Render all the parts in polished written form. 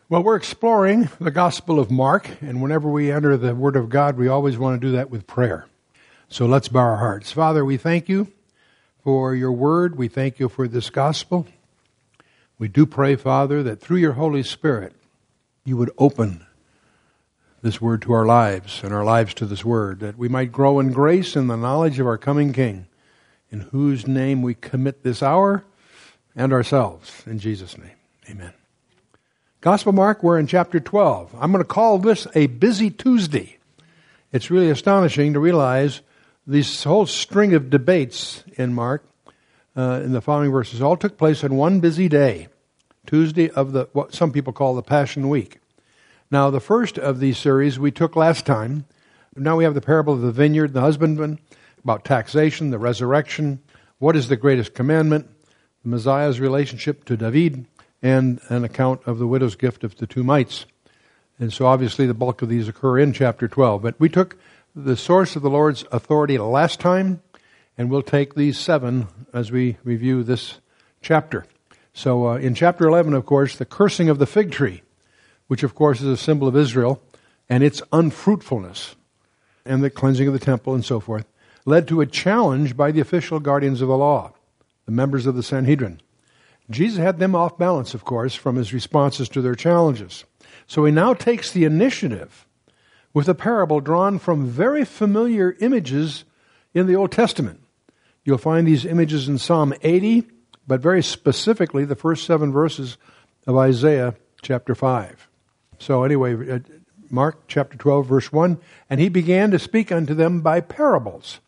Well, we're exploring the Gospel of Mark, and whenever we enter the Word of God, we always want to do that with prayer. So let's bow our hearts. Father, we thank you for your Word. We thank you for this Gospel. We do pray, Father, that through your Holy Spirit, you would open this Word to our lives and our lives to this Word, that we might grow in grace and the knowledge of our coming King, in whose name we commit this hour and ourselves. In Jesus' name, amen. Gospel Mark, we're in chapter 12. I'm going to call this a busy Tuesday. It's really astonishing to realize this whole string of debates in Mark, in the following verses, all took place in one busy day, Tuesday of what some people call the Passion Week. Now, the first of these series we took last time. Now we have the parable of the vineyard and the husbandman, about taxation, the resurrection, what is the greatest commandment, the Messiah's relationship to David, and an account of the widow's gift of the two mites. And so obviously the bulk of these occur in chapter 12. But we took the source of the Lord's authority last time, and we'll take these 7 as we review this chapter. So in chapter 11, of course, the cursing of the fig tree, which of course is a symbol of Israel, and its unfruitfulness, and the cleansing of the temple and so forth, led to a challenge by the official guardians of the law, the members of the Sanhedrin. Jesus had them off balance, of course, from his responses to their challenges. So he now takes the initiative with a parable drawn from very familiar images in the Old Testament. You'll find these images in Psalm 80, but very specifically the first 7 verses of Isaiah chapter 5. So anyway, Mark chapter 12, verse 1, and he began to speak unto them by parables.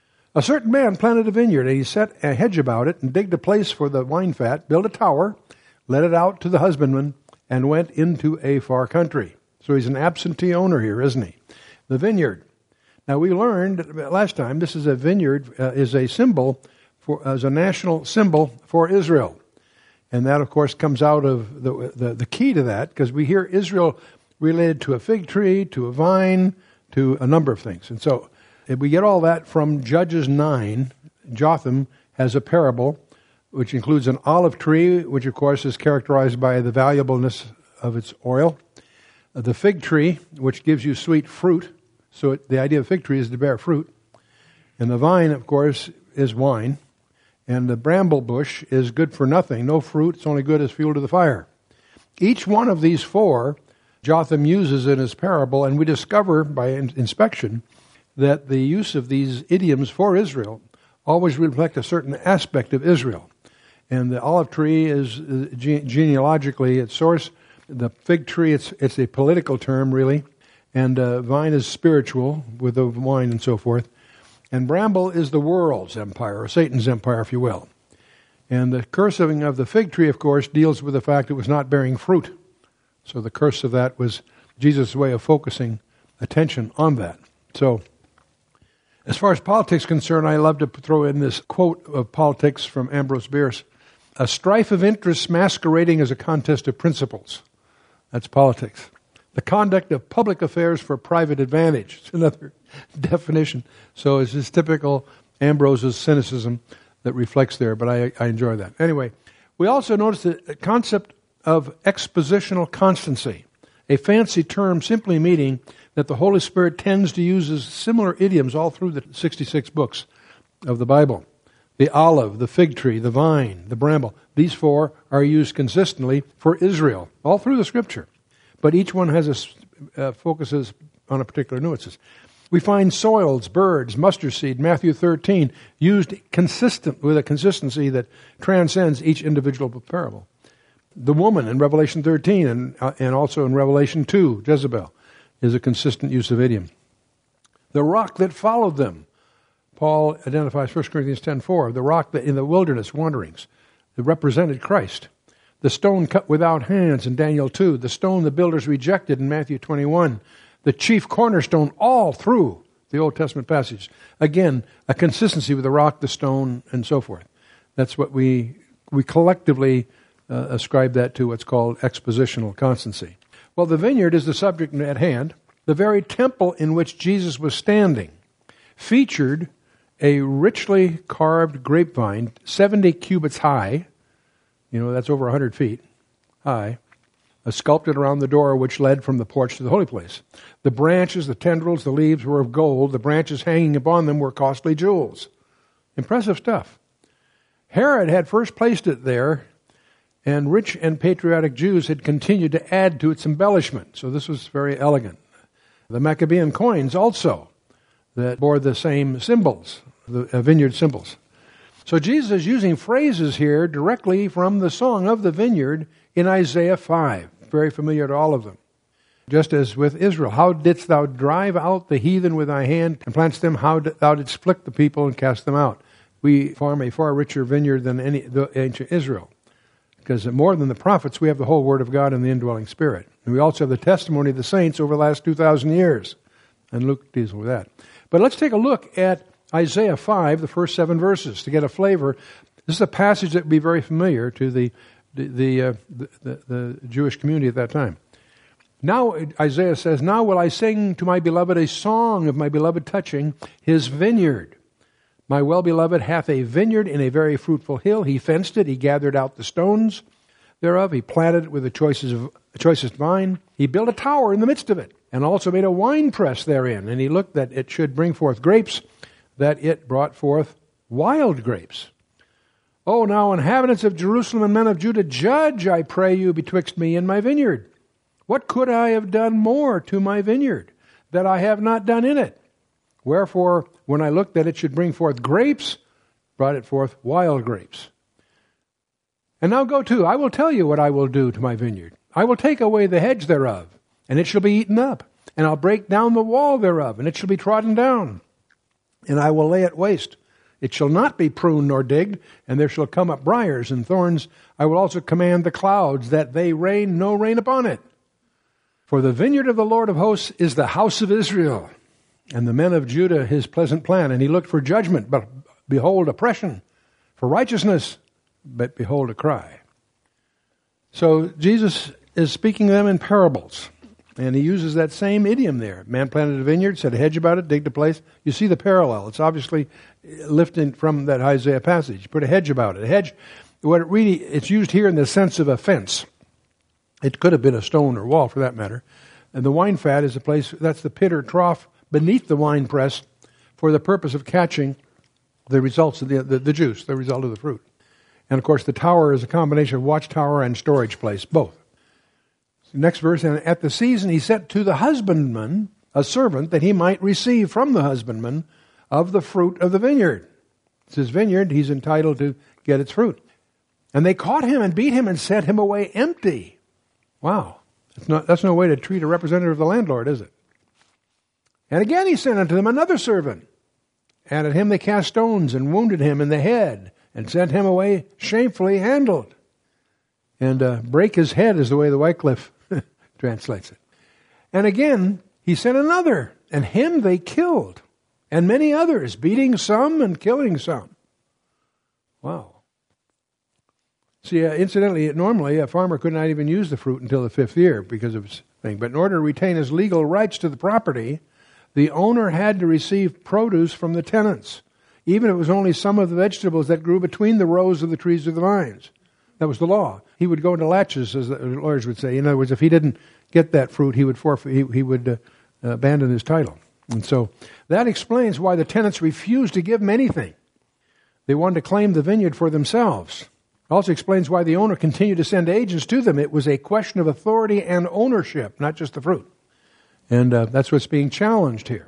A certain man planted a vineyard, and he set a hedge about it, and digged a place for the wine fat, built a tower, let it out to the husbandman, and went into a far country. So he's an absentee owner here, isn't he? The vineyard. Now we learned last time this is a vineyard, is a symbol as a national symbol for Israel. And that, of course, comes out of the key to that, because we hear Israel related to a fig tree, to a vine, to a number of things. And so we get all that from Judges 9. Jotham has a parable which includes an olive tree, which of course is characterized by the valuableness of its oil. The fig tree, which gives you sweet fruit. So the idea of fig tree is to bear fruit. And the vine, of course, is wine. And the bramble bush is good for nothing. No fruit. It's only good as fuel to the fire. Each one of these 4 Jotham uses in his parable, and we discover by inspection that the use of these idioms for Israel always reflect a certain aspect of Israel. And the olive tree is genealogically its source. The fig tree, it's a political term, really. And vine is spiritual, with the wine and so forth. And bramble is the world's empire, or Satan's empire, if you will. And the cursing of the fig tree, of course, deals with the fact it was not bearing fruit. So the curse of that was Jesus' way of focusing attention on that. So, as far as politics is concerned, I love to throw in this quote of politics from Ambrose Bierce. A strife of interests masquerading as a contest of principles. That's politics. The conduct of public affairs for private advantage. It's another definition. So it's this typical Ambrose's cynicism that reflects there, but I enjoy that. Anyway, we also notice the concept of expositional constancy, a fancy term simply meaning that the Holy Spirit tends to use similar idioms all through the 66 books of the Bible. The olive, the fig tree, the vine, the bramble, these 4 are used consistently for Israel, all through the Scripture. But each one has focuses on a particular nuances. We find soils, birds, mustard seed, Matthew 13, used consistent with a consistency that transcends each individual parable. The woman in Revelation 13 and also in Revelation 2, Jezebel, is a consistent use of idiom. The rock that followed them. Paul identifies 1 Corinthians 10:4, the rock that in the wilderness wanderings, that represented Christ. The stone cut without hands in Daniel 2, the stone the builders rejected in Matthew 21, the chief cornerstone all through the Old Testament passage. Again, a consistency with the rock, the stone, and so forth. That's what we collectively ascribe that to what's called expositional constancy. Well, the vineyard is the subject at hand. The very temple in which Jesus was standing featured a richly carved grapevine, 70 cubits high. That's over 100 feet high. sculpted around the door which led from the porch to the holy place. The branches, the tendrils, the leaves were of gold. The branches hanging upon them were costly jewels. Impressive stuff. Herod had first placed it there, and rich and patriotic Jews had continued to add to its embellishment. So this was very elegant. The Maccabean coins also that bore the same symbols, the vineyard symbols. So Jesus is using phrases here directly from the Song of the Vineyard in Isaiah 5. Very familiar to all of them. Just as with Israel, how didst thou drive out the heathen with thy hand and plantest them? How thou didst afflict the people and cast them out? We farm a far richer vineyard than the ancient Israel. Because more than the prophets, we have the whole Word of God and the indwelling Spirit. And we also have the testimony of the saints over the last 2,000 years. And Luke deals with that. But let's take a look at Isaiah 5, the first 7 verses, to get a flavor. This is a passage that would be very familiar to the Jewish community at that time. Now, Isaiah says, now will I sing to my beloved a song of my beloved touching his vineyard. My well-beloved hath a vineyard in a very fruitful hill. He fenced it. He gathered out the stones thereof. He planted it with the choicest vine. He built a tower in the midst of it, and also made a winepress therein. And he looked that it should bring forth grapes, that it brought forth wild grapes. O now, inhabitants of Jerusalem and men of Judah, judge, I pray you, betwixt me and my vineyard. What could I have done more to my vineyard, that I have not done in it? Wherefore, when I looked that it should bring forth grapes, brought it forth wild grapes. And now go to, I will tell you what I will do to my vineyard. I will take away the hedge thereof, and it shall be eaten up. And I'll break down the wall thereof, and it shall be trodden down. And I will lay it waste. It shall not be pruned nor digged, and there shall come up briars and thorns. I will also command the clouds, that they rain no rain upon it. For the vineyard of the Lord of hosts is the house of Israel, and the men of Judah his pleasant plan. And he looked for judgment, but behold oppression, for righteousness, but behold a cry. So Jesus is speaking to them in parables, and he uses that same idiom there. Man planted a vineyard, set a hedge about it, digged a place. You see the parallel. It's obviously lifted from that Isaiah passage. Put a hedge about it. A hedge, it's used here in the sense of a fence. It could have been a stone or wall, for that matter. And the wine fat is a place, that's the pit or trough beneath the wine press for the purpose of catching the results of the juice, the result of the fruit. And of course, the tower is a combination of watchtower and storage place, both. Next verse, and at the season he sent to the husbandman a servant that he might receive from the husbandman of the fruit of the vineyard. It's his vineyard, he's entitled to get its fruit. And they caught him and beat him and sent him away empty. Wow. That's no way to treat a representative of the landlord, is it? And again he sent unto them another servant. And at him they cast stones and wounded him in the head and sent him away shamefully handled. And break his head is the way the Wycliffe translates it. And again he sent another, and him they killed. And many others, beating some and killing some. Wow. See, incidentally, normally a farmer could not even use the fruit until the 5th year because of his thing. But in order to retain his legal rights to the property, the owner had to receive produce from the tenants, even if it was only some of the vegetables that grew between the rows of the trees or the vines. That was the law. He would go into latches, as the lawyers would say. In other words, if he didn't get that fruit, he would forfeit. He would abandon his title. And so that explains why the tenants refused to give him anything. They wanted to claim the vineyard for themselves. Also explains why the owner continued to send agents to them. It was a question of authority and ownership, not just the fruit. And that's what's being challenged here.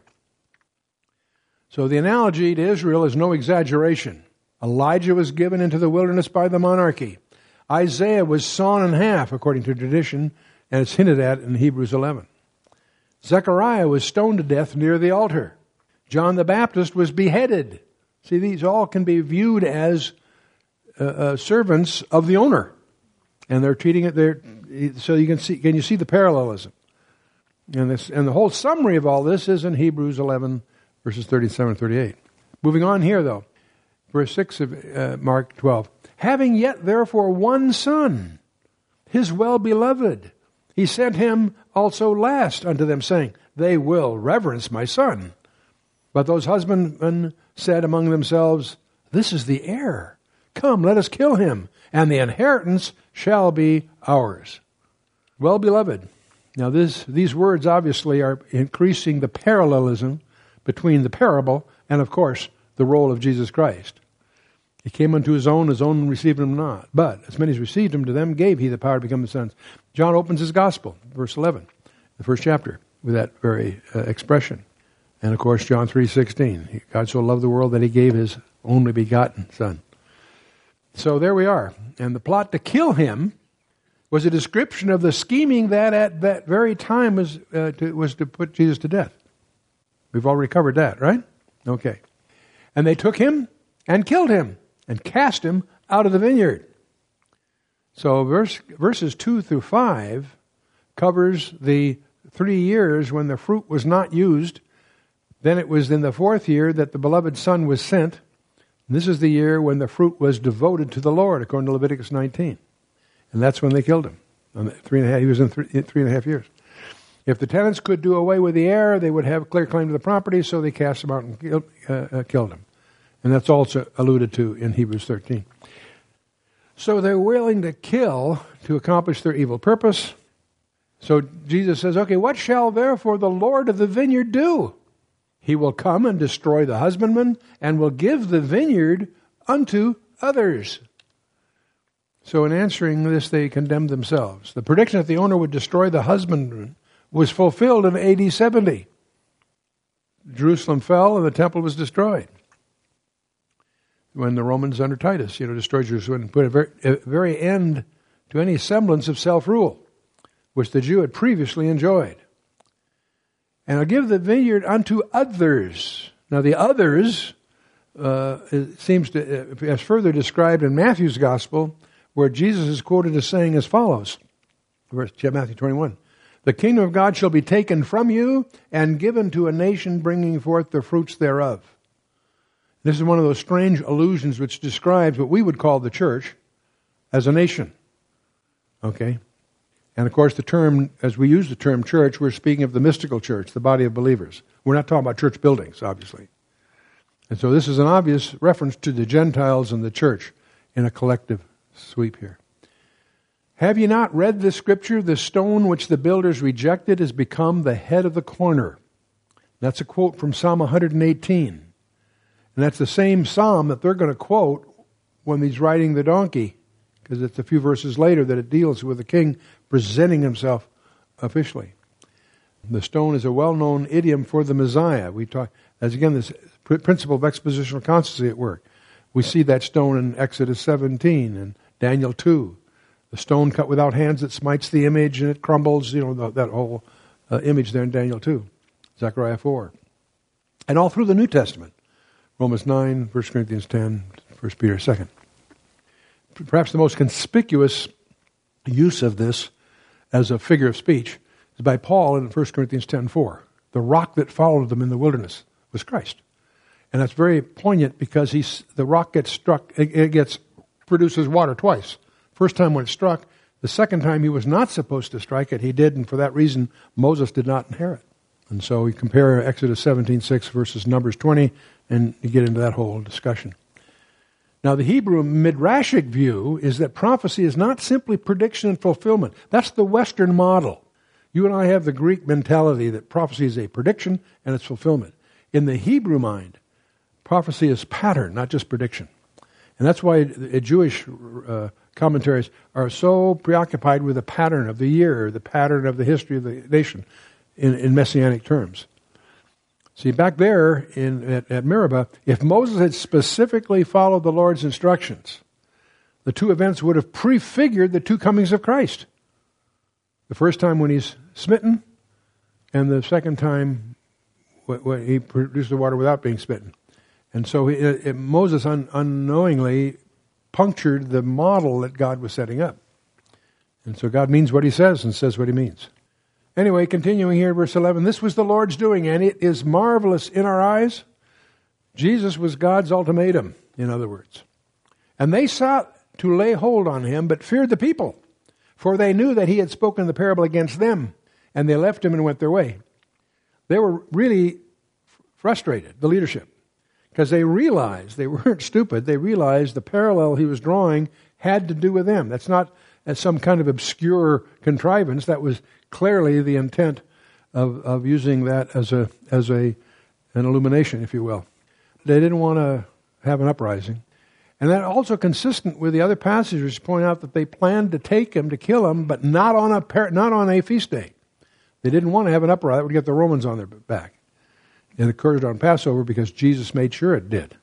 So the analogy to Israel is no exaggeration. Elijah was given into the wilderness by the monarchy. Isaiah was sawn in half, according to tradition, and it's hinted at in Hebrews 11. Zechariah was stoned to death near the altar. John the Baptist was beheaded. See, these all can be viewed as servants of the owner, and they're treating it there. So you can see the parallelism, and the whole summary of all this is in Hebrews 11 verses 37 and 38. Moving on here, though, verse 6 of Mark 12. Having yet therefore one son, his well-beloved, he sent him also last unto them, saying, they will reverence my son. But those husbandmen said among themselves, this is the heir. Come, let us kill him, and the inheritance shall be ours. Well, beloved, now these words obviously are increasing the parallelism between the parable and, of course, the role of Jesus Christ. He came unto his own received him not. But as many as received him, to them gave he the power to become the sons. John opens his gospel, verse 11, the first chapter, with that very expression. And of course, John 3:16, God so loved the world that he gave his only begotten Son. So there we are. And the plot to kill him was a description of the scheming that at that very time was to put Jesus to death. We've already covered that, right? Okay. And they took him and killed him and cast him out of the vineyard. So verses 2 through 5 covers the 3 years when the fruit was not used. Then it was in the 4th year that the beloved Son was sent. And this is the year when the fruit was devoted to the Lord, according to Leviticus 19. And that's when they killed him. He was in 3.5 years. If the tenants could do away with the heir, they would have clear claim to the property, so they cast him out and killed him. And that's also alluded to in Hebrews 13. So they're willing to kill to accomplish their evil purpose. So Jesus says, okay, what shall therefore the Lord of the vineyard do? He will come and destroy the husbandman and will give the vineyard unto others. So in answering this, they condemned themselves. The prediction that the owner would destroy the husbandman was fulfilled in AD 70. Jerusalem fell and the temple was destroyed. When the Romans under Titus, destroyed Jerusalem and put a very end to any semblance of self-rule, which the Jew had previously enjoyed. And I'll give the vineyard unto others. Now the others it seems to, as further described in Matthew's Gospel, where Jesus is quoted as saying as follows, Matthew 21, the kingdom of God shall be taken from you and given to a nation bringing forth the fruits thereof. This is one of those strange allusions which describes what we would call the church as a nation. Okay? And of course the term, as we use the term church, we're speaking of the mystical church, the body of believers. We're not talking about church buildings, obviously. And so this is an obvious reference to the Gentiles and the church in a collective sweep here. Have you not read this scripture? The stone which the builders rejected has become the head of the corner. That's a quote from Psalm 118. And that's the same psalm that they're going to quote when he's riding the donkey, because it's a few verses later that it deals with the king presenting himself officially. The stone is a well-known idiom for the Messiah. We talk, as again, this principle of expositional constancy at work. We see that stone in Exodus 17 and Daniel 2. The stone cut without hands that smites the image and it crumbles, that whole image there in Daniel 2. Zechariah 4. And all through the New Testament. Romans 9, 1 Corinthians 10, 1 Peter 2. Perhaps the most conspicuous use of this as a figure of speech is by Paul in 1 Corinthians 10:4. The rock that followed them in the wilderness was Christ. And that's very poignant because the rock gets struck, it produces water twice. First time when it struck, the second time he was not supposed to strike it, he did, and for that reason Moses did not inherit. And so we compare Exodus 17:6 versus Numbers 20, and you get into that whole discussion. Now the Hebrew Midrashic view is that prophecy is not simply prediction and fulfillment. That's the Western model. You and I have the Greek mentality that prophecy is a prediction and it's fulfillment. In the Hebrew mind, prophecy is pattern, not just prediction. And that's why Jewish commentaries are so preoccupied with the pattern of the year, the pattern of the history of the nation in messianic terms. See, back there at Meribah, if Moses had specifically followed the Lord's instructions, the two events would have prefigured the two comings of Christ. The first time when he's smitten, and the second time when he produced the water without being smitten. And so Moses unknowingly punctured the model that God was setting up. And so God means what he says and says what he means. Anyway, continuing here, verse 11, this was the Lord's doing, and it is marvelous in our eyes. Jesus was God's ultimatum, in other words. And they sought to lay hold on him, but feared the people, for they knew that he had spoken the parable against them, and they left him and went their way. They were really frustrated, the leadership, because they realized, they weren't stupid, they realized the parallel he was drawing had to do with them. That's not as some kind of obscure contrivance. That was clearly the intent of using that as an illumination, if you will. They didn't want to have an uprising. And that also consistent with the other passages which point out that they planned to take him, to kill him, but not on a feast day. They didn't want to have an uprising. That would get the Romans on their back. It occurred on Passover because Jesus made sure it did.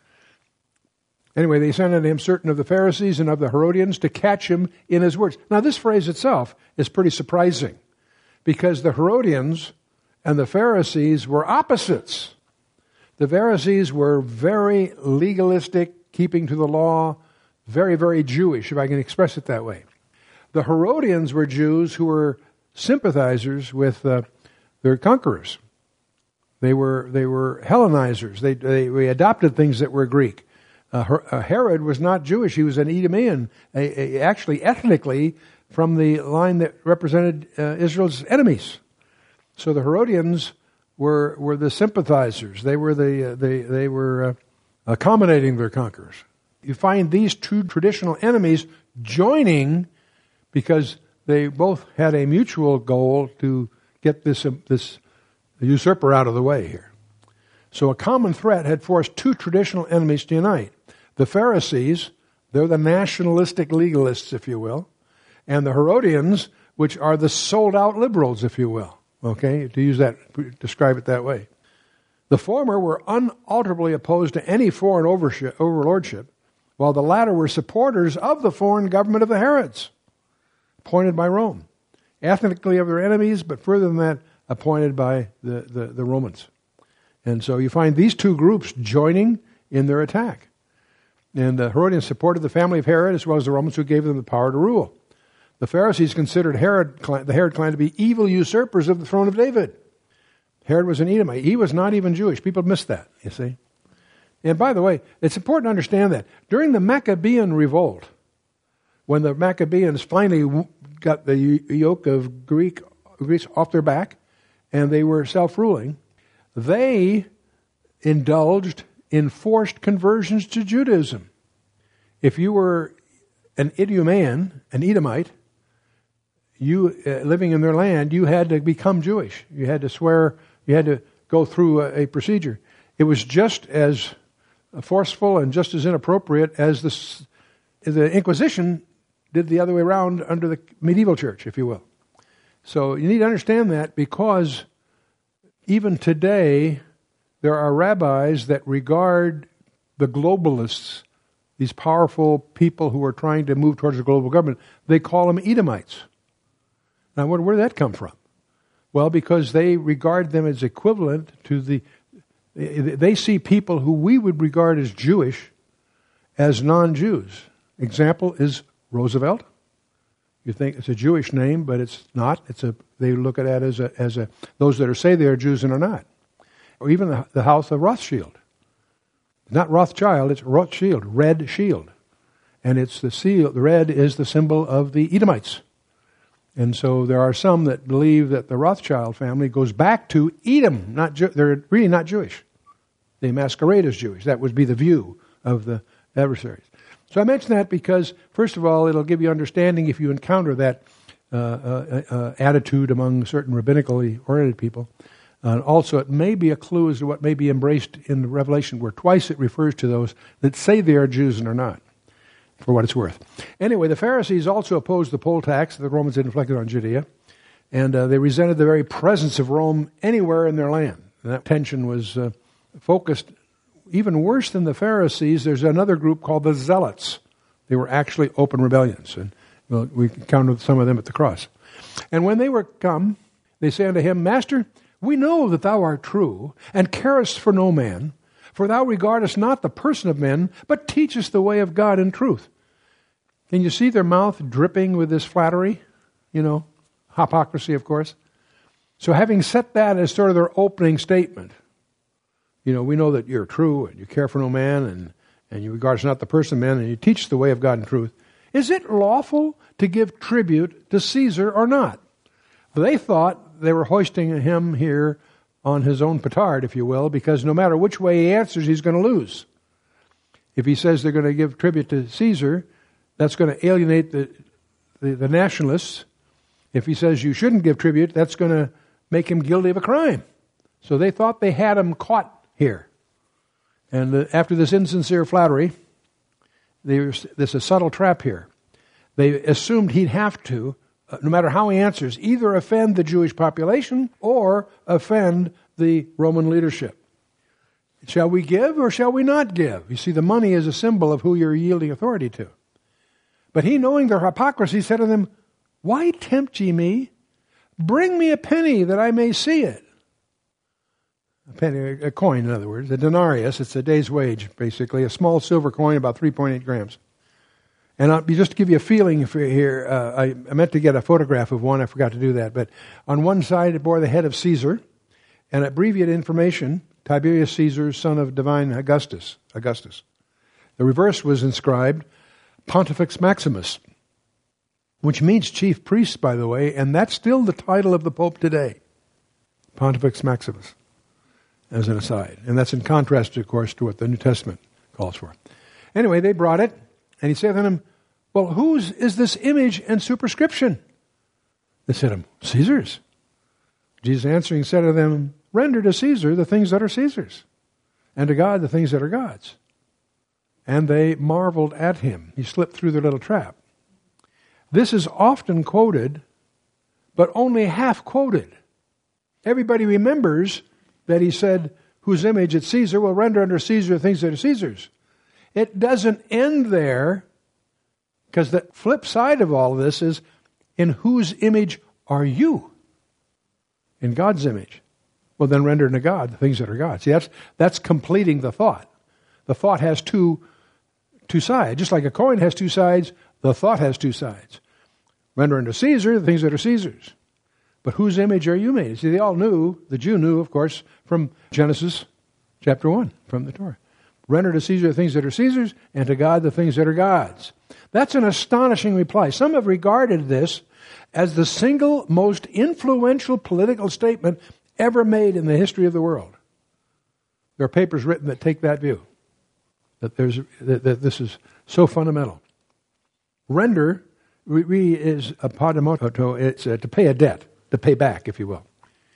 Anyway, they sent unto him certain of the Pharisees and of the Herodians to catch him in his words. Now, this phrase itself is pretty surprising because the Herodians and the Pharisees were opposites. The Pharisees were very legalistic, keeping to the law, very, very Jewish, if I can express it that way. The Herodians were Jews who were sympathizers with their conquerors. They were Hellenizers. They adopted things that were Greek. Herod was not Jewish. He was an Edomian, actually ethnically from the line that represented Israel's enemies. So the Herodians were the sympathizers. They were accommodating their conquerors. You find these two traditional enemies joining because they both had a mutual goal to get this usurper out of the way here. So a common threat had forced two traditional enemies to unite. The Pharisees, they're the nationalistic legalists, if you will, and the Herodians, which are the sold-out liberals, if you will. Okay, to describe it that way. The former were unalterably opposed to any foreign overlordship, while the latter were supporters of the foreign government of the Herods, appointed by Rome. Ethnically of their enemies, but further than that, appointed by the Romans. And so you find these two groups joining in their attack. And the Herodians supported the family of Herod as well as the Romans who gave them the power to rule. The Pharisees considered the Herod clan to be evil usurpers of the throne of David. Herod was an Edomite. He was not even Jewish. People miss that, you see. And by the way, it's important to understand that during the Maccabean revolt, when the Maccabeans finally got the yoke of Greece off their back and they were self-ruling, they indulged in forced conversions to Judaism. If you were an Idumean, an Edomite, you living in their land, you had to become Jewish. You had to swear, you had to go through a procedure. It was just as forceful and just as inappropriate as the Inquisition did the other way around under the medieval church, if you will. So you need to understand that because even today, there are rabbis that regard the globalists, these powerful people who are trying to move towards a global government, they call them Edomites. Now, where did that come from? Well, because they regard them as equivalent to they see people who we would regard as Jewish as non-Jews. Example is Roosevelt. You think it's a Jewish name, but it's not. They look at that as those that say they are Jews and are not. Or even the house of Rothschild. Not Rothschild, it's Rothschild, red shield. And it's the seal, the red is the symbol of the Edomites. And so there are some that believe that the Rothschild family goes back to Edom. They're really not Jewish. They masquerade as Jewish. That would be the view of the adversaries. So I mention that because, first of all, it'll give you understanding if you encounter that attitude among certain rabbinically oriented people. Also, it may be a clue as to what may be embraced in the Revelation, where twice it refers to those that say they are Jews and are not, for what it's worth. Anyway, the Pharisees also opposed the poll tax that the Romans had inflicted on Judea, and they resented the very presence of Rome anywhere in their land. And that tension was focused even worse than the Pharisees. There's another group called the Zealots. They were actually open rebellions, and we encountered some of them at the cross. And when they were come, they say unto him, Master, we know that thou art true, and carest for no man, for thou regardest not the person of men, but teachest the way of God in truth. Can you see their mouth dripping with this flattery? Hypocrisy, of course. So having set that as sort of their opening statement, we know that you're true, and you care for no man, and you regard not the person of men, and you teach the way of God in truth. Is it lawful to give tribute to Caesar or not? They thought they were hoisting him here on his own petard, if you will, because no matter which way he answers, he's going to lose. If he says they're going to give tribute to Caesar, that's going to alienate the the nationalists, if he says you shouldn't give tribute, that's going to make him guilty of a crime. So they thought they had him caught here. And after this insincere flattery, there's a subtle trap here. They assumed he'd have to, no matter how he answers, either offend the Jewish population or offend the Roman leadership. Shall we give or shall we not give? You see, the money is a symbol of who you're yielding authority to. But he, knowing their hypocrisy, said to them, "Why tempt ye me? Bring me a penny that I may see it." A penny, a coin, in other words, a denarius. It's a day's wage, basically, a small silver coin, about 3.8 grams. And just to give you a feeling for here, I meant to get a photograph of one. I forgot to do that. But on one side, it bore the head of Caesar, and abbreviated information, Tiberius Caesar, son of divine Augustus. The reverse was inscribed, Pontifex Maximus, which means chief priest, by the way, and that's still the title of the Pope today, Pontifex Maximus, as an aside. And that's in contrast, of course, to what the New Testament calls for. Anyway, they brought it, and he said to them, "Well, whose is this image and superscription?" They said to him, "Caesar's." Jesus answering said to them, "Render to Caesar the things that are Caesar's, and to God the things that are God's." And they marveled at him. He slipped through their little trap. This is often quoted, but only half quoted. Everybody remembers that he said, "Whose image is Caesar will render unto Caesar the things that are Caesar's." It doesn't end there, because the flip side of all of this is, in whose image are you? In God's image. Well, then render unto God the things that are God's. See, that's completing the thought. The thought has two sides. Just like a coin has two sides, the thought has two sides. Render unto Caesar the things that are Caesar's. But whose image are you made? See, they all knew, the Jew knew, of course, from Genesis chapter 1, from the Torah. Render to Caesar the things that are Caesar's, and to God the things that are God's. That's an astonishing reply. Some have regarded this as the single most influential political statement ever made in the history of the world. There are papers written that take that view, that this is so fundamental. Render is apodemoto, it's to pay a debt, to pay back, if you will.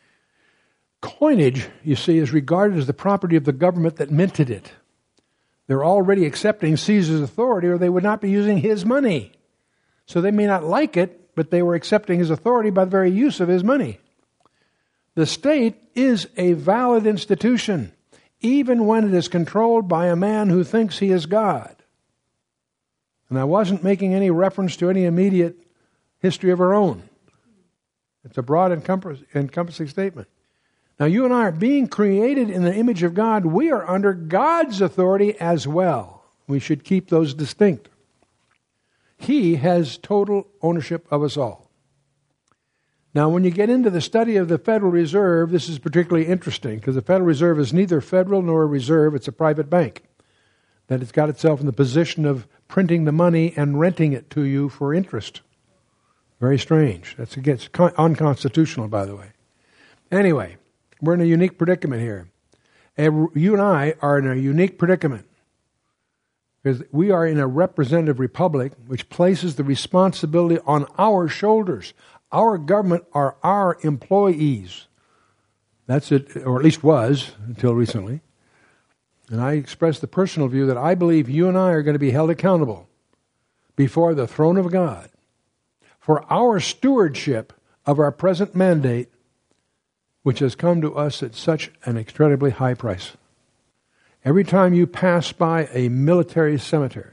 Coinage, you see, is regarded as the property of the government that minted it. They're already accepting Caesar's authority, or they would not be using his money. So they may not like it, but they were accepting his authority by the very use of his money. The state is a valid institution, even when it is controlled by a man who thinks he is God. And I wasn't making any reference to any immediate history of our own. It's a broad encompassing statement. Now, you and I are being created in the image of God. We are under God's authority as well. We should keep those distinct. He has total ownership of us all. Now, when you get into the study of the Federal Reserve, this is particularly interesting because the Federal Reserve is neither federal nor a reserve. It's a private bank that has got itself in the position of printing the money and renting it to you for interest. Very strange. That's against unconstitutional, by the way. Anyway, we're in a unique predicament here. And you and I are in a unique predicament because we are in a representative republic which places the responsibility on our shoulders. Our government are our employees. That's it, or at least was until recently. And I express the personal view that I believe you and I are going to be held accountable before the throne of God for our stewardship of our present mandate, which has come to us at such an incredibly high price. Every time you pass by a military cemetery,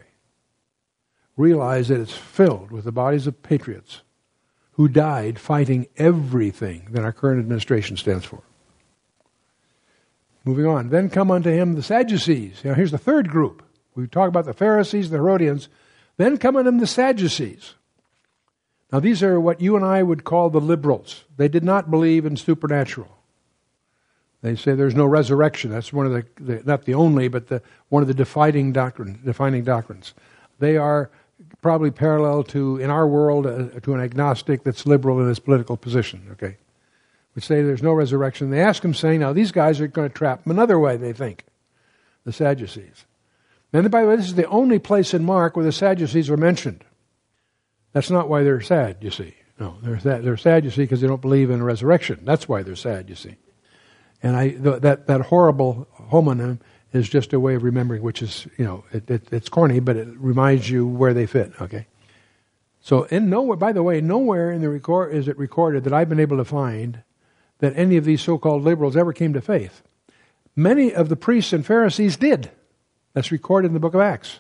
realize that it's filled with the bodies of patriots who died fighting everything that our current administration stands for. Moving on. Then come unto him the Sadducees. Now here's the third group. We talk about the Pharisees, the Herodians. Then come unto him the Sadducees. Now these are what you and I would call the liberals. They did not believe in supernatural. They say there's no resurrection. That's one of the not the only, but one of the defining doctrines. They are probably parallel to, in our world, to an agnostic that's liberal in his political position, okay? Which say there's no resurrection. They ask him, saying, now these guys are going to trap him another way, they think, the Sadducees. And by the way, this is the only place in Mark where the Sadducees are mentioned. That's not why they're sad, you see. No, they're sad, you see, because they don't believe in a resurrection. That's why they're sad, you see. And that horrible homonym is just a way of remembering, which is, it's corny, but it reminds you where they fit, okay? So, by the way, nowhere in the record is it recorded that I've been able to find that any of these so-called liberals ever came to faith. Many of the priests and Pharisees did. That's recorded in the book of Acts.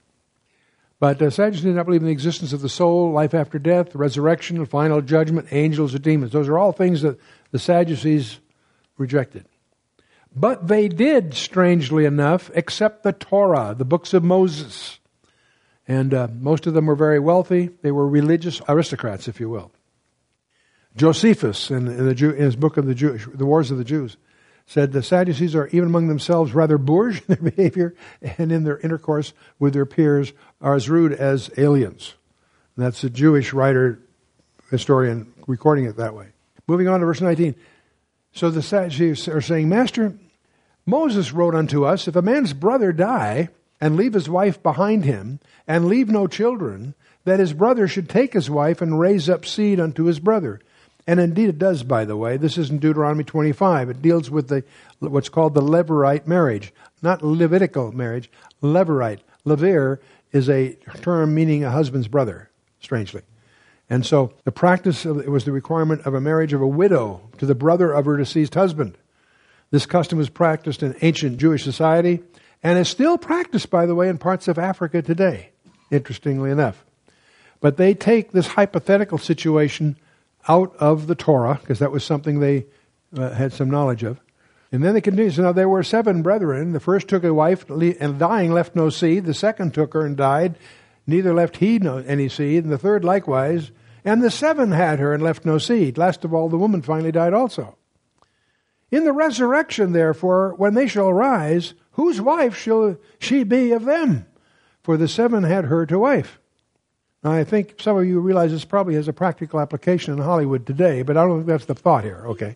But Sadducees did not believe in the existence of the soul, life after death, resurrection, final judgment, angels, or demons. Those are all things that the Sadducees rejected. But they did, strangely enough, accept the Torah, the books of Moses. And most of them were very wealthy. They were religious aristocrats, if you will. Josephus, in his book of the Wars of the Jews, said the Sadducees are, even among themselves, rather boorish in their behavior, and in their intercourse with their peers are as rude as aliens. And that's a Jewish writer, historian, recording it that way. Moving on to verse 19. So the Sadducees are saying, Master, Moses wrote unto us, if a man's brother die, and leave his wife behind him, and leave no children, that his brother should take his wife and raise up seed unto his brother. And indeed it does, by the way. This is in Deuteronomy 25. It deals with what's called the Levirate marriage. Not Levitical marriage, Levirate. Levir is a term meaning a husband's brother, strangely. And so the practice, it was the requirement of a marriage of a widow to the brother of her deceased husband. This custom was practiced in ancient Jewish society and is still practiced, by the way, in parts of Africa today, interestingly enough. But they take this hypothetical situation out of the Torah, because that was something they had some knowledge of. And then they continue. So now there were 7 brethren. The first took a wife, and dying left no seed. The second took her and died. Neither left he any seed. And the third likewise. And the 7 had her and left no seed. Last of all, the woman finally died also. In the resurrection, therefore, when they shall rise, whose wife shall she be of them? For the 7 had her to wife. Now, I think some of you realize this probably has a practical application in Hollywood today, but I don't think that's the thought here. Okay.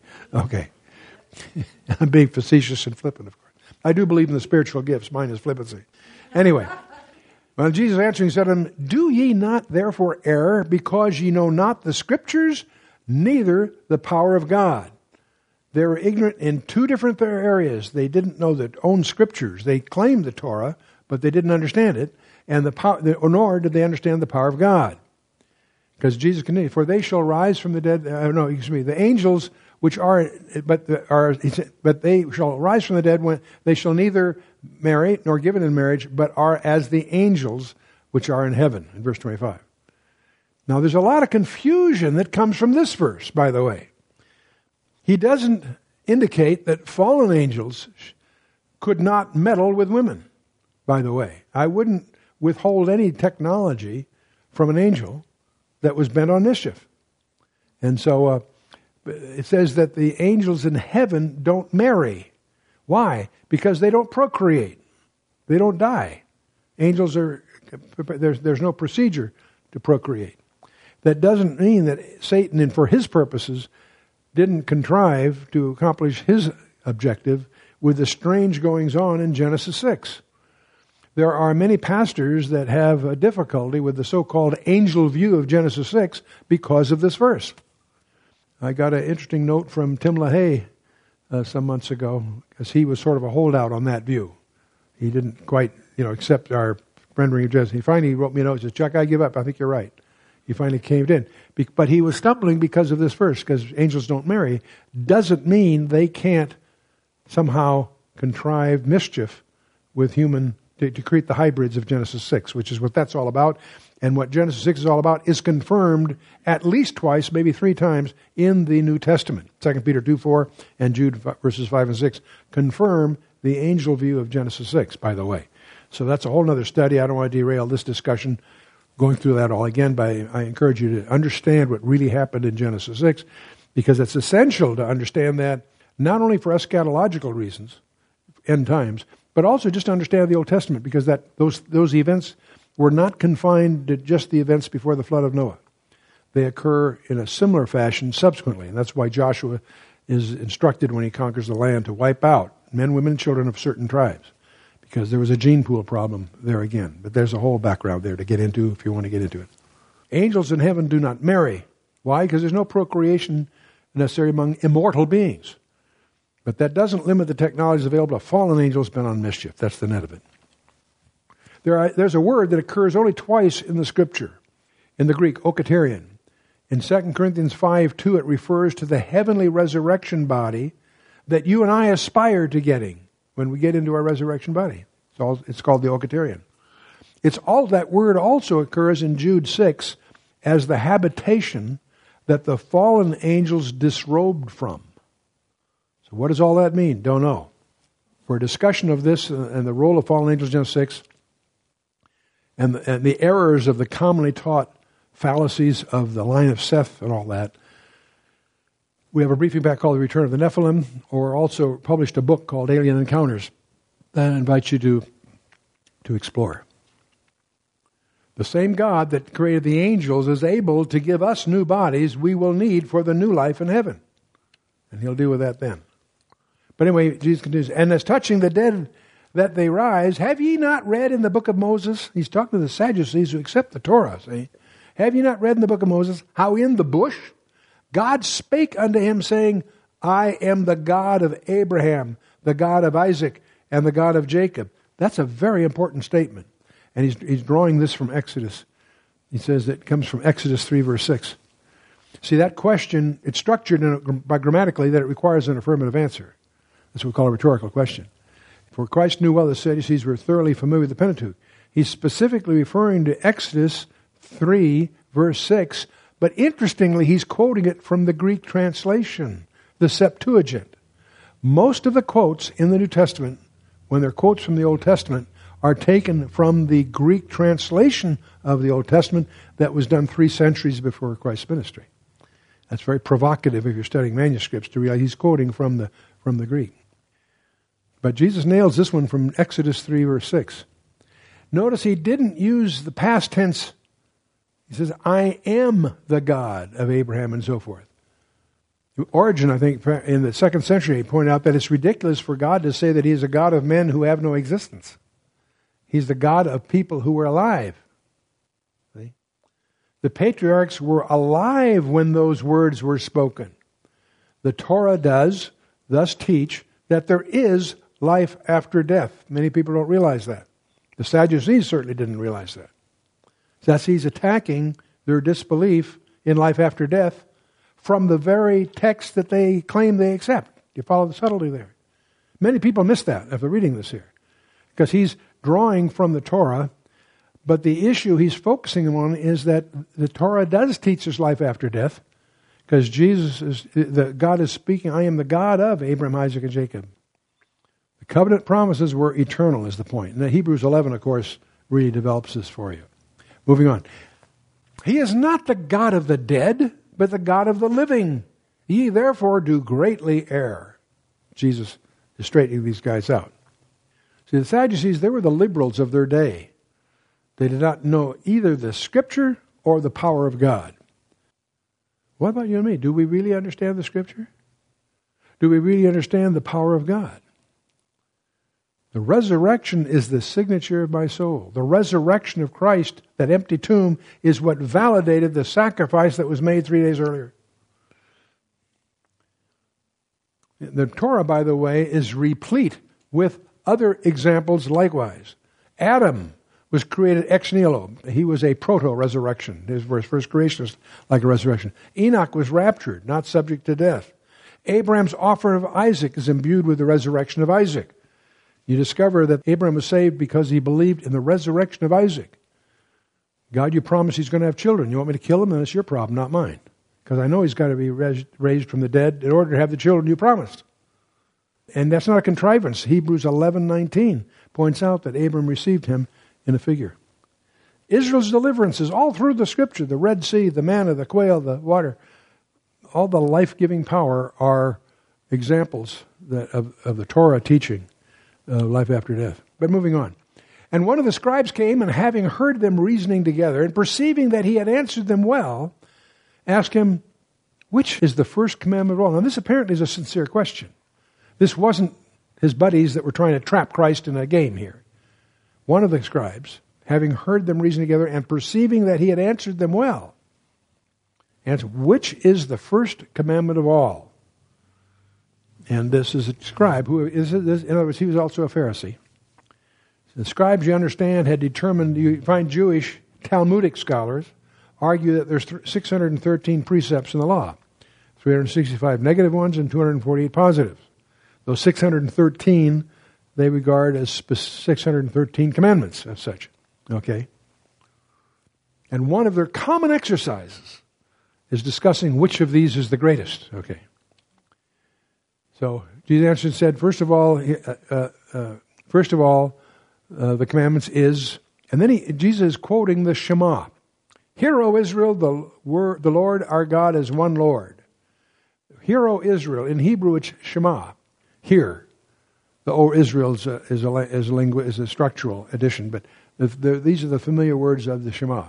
I'm being facetious and flippant, of course. I do believe in the spiritual gifts. Mine is flippancy. Anyway, well, Jesus answering said to them, do ye not therefore err, because ye know not the Scriptures, neither the power of God? They were ignorant in 2 different areas. They didn't know their own Scriptures. They claimed the Torah, but they didn't understand it. And nor did they understand the power of God. Because Jesus continued, for they shall rise from the dead, the angels which but they shall rise from the dead when they shall neither marry nor given in marriage, but are as the angels which are in heaven, in verse 25. Now there's a lot of confusion that comes from this verse, by the way. He doesn't indicate that fallen angels could not meddle with women, by the way. I wouldn't withhold any technology from an angel that was bent on mischief. And so it says that the angels in heaven don't marry. Why? Because they don't procreate. They don't die. Angels there's no procedure to procreate. That doesn't mean that Satan, and for his purposes, didn't contrive to accomplish his objective with the strange goings-on in Genesis 6. There are many pastors that have a difficulty with the so-called angel view of Genesis 6 because of this verse. I got an interesting note from Tim LaHaye some months ago, because he was sort of a holdout on that view. He didn't quite, accept our rendering of Genesis. He finally wrote me a note and said, Chuck, I give up. I think you're right. He finally caved in. But he was stumbling because of this verse, because angels don't marry. Doesn't mean they can't somehow contrive mischief with human to create the hybrids of Genesis 6, which is what that's all about. And what Genesis 6 is all about is confirmed at least twice, maybe 3 times, in the New Testament. 2 Peter 2:4 and Jude verses 5 and 6 confirm the angel view of Genesis 6, by the way. So that's a whole other study. I don't want to derail this discussion going through that all again, but I encourage you to understand what really happened in Genesis 6, because it's essential to understand that, not only for eschatological reasons, end times, but also just to understand the Old Testament, because those events were not confined to just the events before the flood of Noah. They occur in a similar fashion subsequently, and that's why Joshua is instructed when he conquers the land to wipe out men, women, and children of certain tribes, because there was a gene pool problem there again. But there's a whole background there to get into if you want to get into it. Angels in heaven do not marry. Why? Because there's no procreation necessary among immortal beings. But that doesn't limit the technologies available to fallen angels bent on mischief. That's the net of it. There's a word that occurs only twice in the Scripture. In the Greek, okaterion. In 2 Corinthians 5:2, it refers to the heavenly resurrection body that you and I aspire to getting when we get into our resurrection body. It's called the okaterion. That word also occurs in Jude 6 as the habitation that the fallen angels disrobed from. So what does all that mean? Don't know. For a discussion of this and the role of fallen angels in Genesis 6 and the errors of the commonly taught fallacies of the line of Seth and all that, we have a briefing back called The Return of the Nephilim, or also published a book called Alien Encounters that I invite you to explore. The same God that created the angels is able to give us new bodies we will need for the new life in heaven. And he'll deal with that then. But anyway, Jesus continues, and as touching the dead that they rise, have ye not read in the book of Moses? He's talking to the Sadducees who accept the Torah, see? Have ye not read in the book of Moses how in the bush God spake unto him, saying, I am the God of Abraham, the God of Isaac, and the God of Jacob. That's a very important statement. And he's drawing this from Exodus. He says it comes from Exodus 3, verse 6. See, that question, it's structured by grammatically that it requires an affirmative answer. That's what we call a rhetorical question. For Christ knew well the Sadducees were thoroughly familiar with the Pentateuch. He's specifically referring to Exodus 3, verse 6, but interestingly, he's quoting it from the Greek translation, the Septuagint. Most of the quotes in the New Testament, when they're quotes from the Old Testament, are taken from the Greek translation of the Old Testament that was done 3 centuries before Christ's ministry. That's very provocative if you're studying manuscripts to realize he's quoting from the Greek. But Jesus nails this one from Exodus 3, verse 6. Notice he didn't use the past tense. He says, I am the God of Abraham and so forth. Origen, I think, in the 2nd century, he pointed out that it's ridiculous for God to say that he is a God of men who have no existence. He's the God of people who were alive. See? The patriarchs were alive when those words were spoken. The Torah does thus teach that there is life after death. Many people don't realize that. The Sadducees certainly didn't realize that. Thus he's attacking their disbelief in life after death from the very text that they claim they accept. You follow the subtlety there? Many people miss that if they're reading this here. Because he's drawing from the Torah, but the issue he's focusing on is that the Torah does teach us life after death, because God is speaking, I am the God of Abraham, Isaac, and Jacob. The covenant promises were eternal is the point. And Hebrews 11, of course, really develops this for you. Moving on. He is not the God of the dead, but the God of the living. Ye therefore do greatly err. Jesus is straightening these guys out. See, the Sadducees, they were the liberals of their day. They did not know either the Scripture or the power of God. What about you and me? Do we really understand the Scripture? Do we really understand the power of God? The resurrection is the signature of my soul. The resurrection of Christ, that empty tomb, is what validated the sacrifice that was made 3 days earlier. The Torah, by the way, is replete with other examples likewise. Adam was created ex nihilo. He was a proto-resurrection. His first creation is like a resurrection. Enoch was raptured, not subject to death. Abraham's offer of Isaac is imbued with the resurrection of Isaac. You discover that Abraham was saved because he believed in the resurrection of Isaac. God, you promised he's going to have children. You want me to kill him? Then it's your problem, not mine. Because I know he's got to be raised from the dead in order to have the children you promised. And that's not a contrivance. Hebrews 11:19 points out that Abraham received him in a figure. Israel's deliverances all through the Scripture, the Red Sea, the manna, the quail, the water, all the life-giving power are examples of the Torah teaching life after death. But moving on. And one of the scribes came, and having heard them reasoning together, and perceiving that he had answered them well, asked him, which is the first commandment of all? Now this apparently is a sincere question. This wasn't his buddies that were trying to trap Christ in a game here. One of the scribes having heard them reason together and perceiving that he had answered them well. Answer, which is the first commandment of all? And this is a scribe, who is this? In other words, he was also a Pharisee. The scribes, you understand, had determined, you find Jewish Talmudic scholars argue that there's 613 precepts in the law, 365 negative ones and 248 positive. Those 613 they regard as 613 commandments as such. Okay? And one of their common exercises is discussing which of these is the greatest. Okay. So Jesus answered and said, first of all, the commandments is, and then Jesus is quoting the Shema. Hear, O Israel, the Lord our God is one Lord. Hear, O Israel. In Hebrew, it's Shema. Hear. The O Israel is a structural addition, but these are the familiar words of the Shema.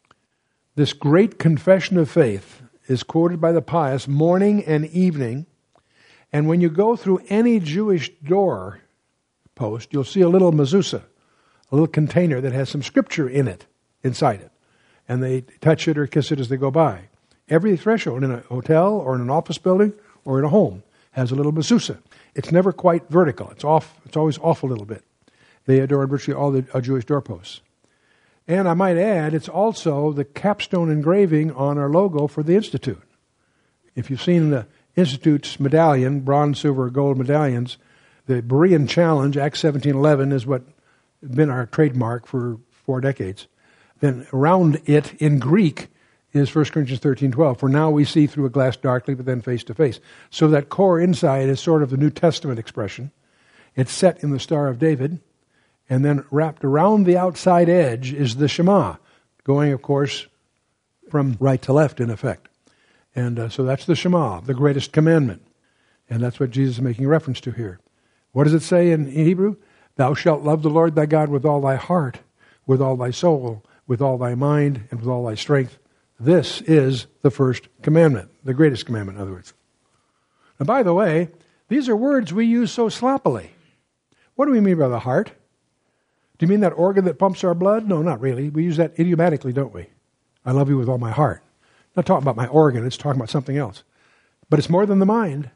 This great confession of faith is quoted by the pious morning and evening, and when you go through any Jewish door post, you'll see a little mezuzah, a little container that has some scripture in it, inside it, and they touch it or kiss it as they go by. Every threshold in a hotel or in an office building or in a home has a little mezuzah. It's never quite vertical. It's off. It's always off a little bit. They adorn virtually all the Jewish doorposts. And I might add, it's also the capstone engraving on our logo for the Institute. If you've seen the Institute's medallion, bronze, silver, gold medallions, the Berean Challenge, Acts 17:11, is what has been our trademark for 4 decades. Then around it, in Greek, is 1 Corinthians 13:12. For now we see through a glass darkly, but then face to face. So that core inside is sort of the New Testament expression. It's set in the Star of David, and then wrapped around the outside edge is the Shema, going, of course, from right to left, in effect. And so that's the Shema, the greatest commandment. And that's what Jesus is making reference to here. What does it say in Hebrew? Thou shalt love the Lord thy God with all thy heart, with all thy soul, with all thy mind, and with all thy strength. This is the first commandment, the greatest commandment, in other words. And by the way, these are words we use so sloppily. What do we mean by the heart? Do you mean that organ that pumps our blood? No, not really. We use that idiomatically, don't we? I love you with all my heart. Not talking about my organ, it's talking about something else. But it's more than the mind.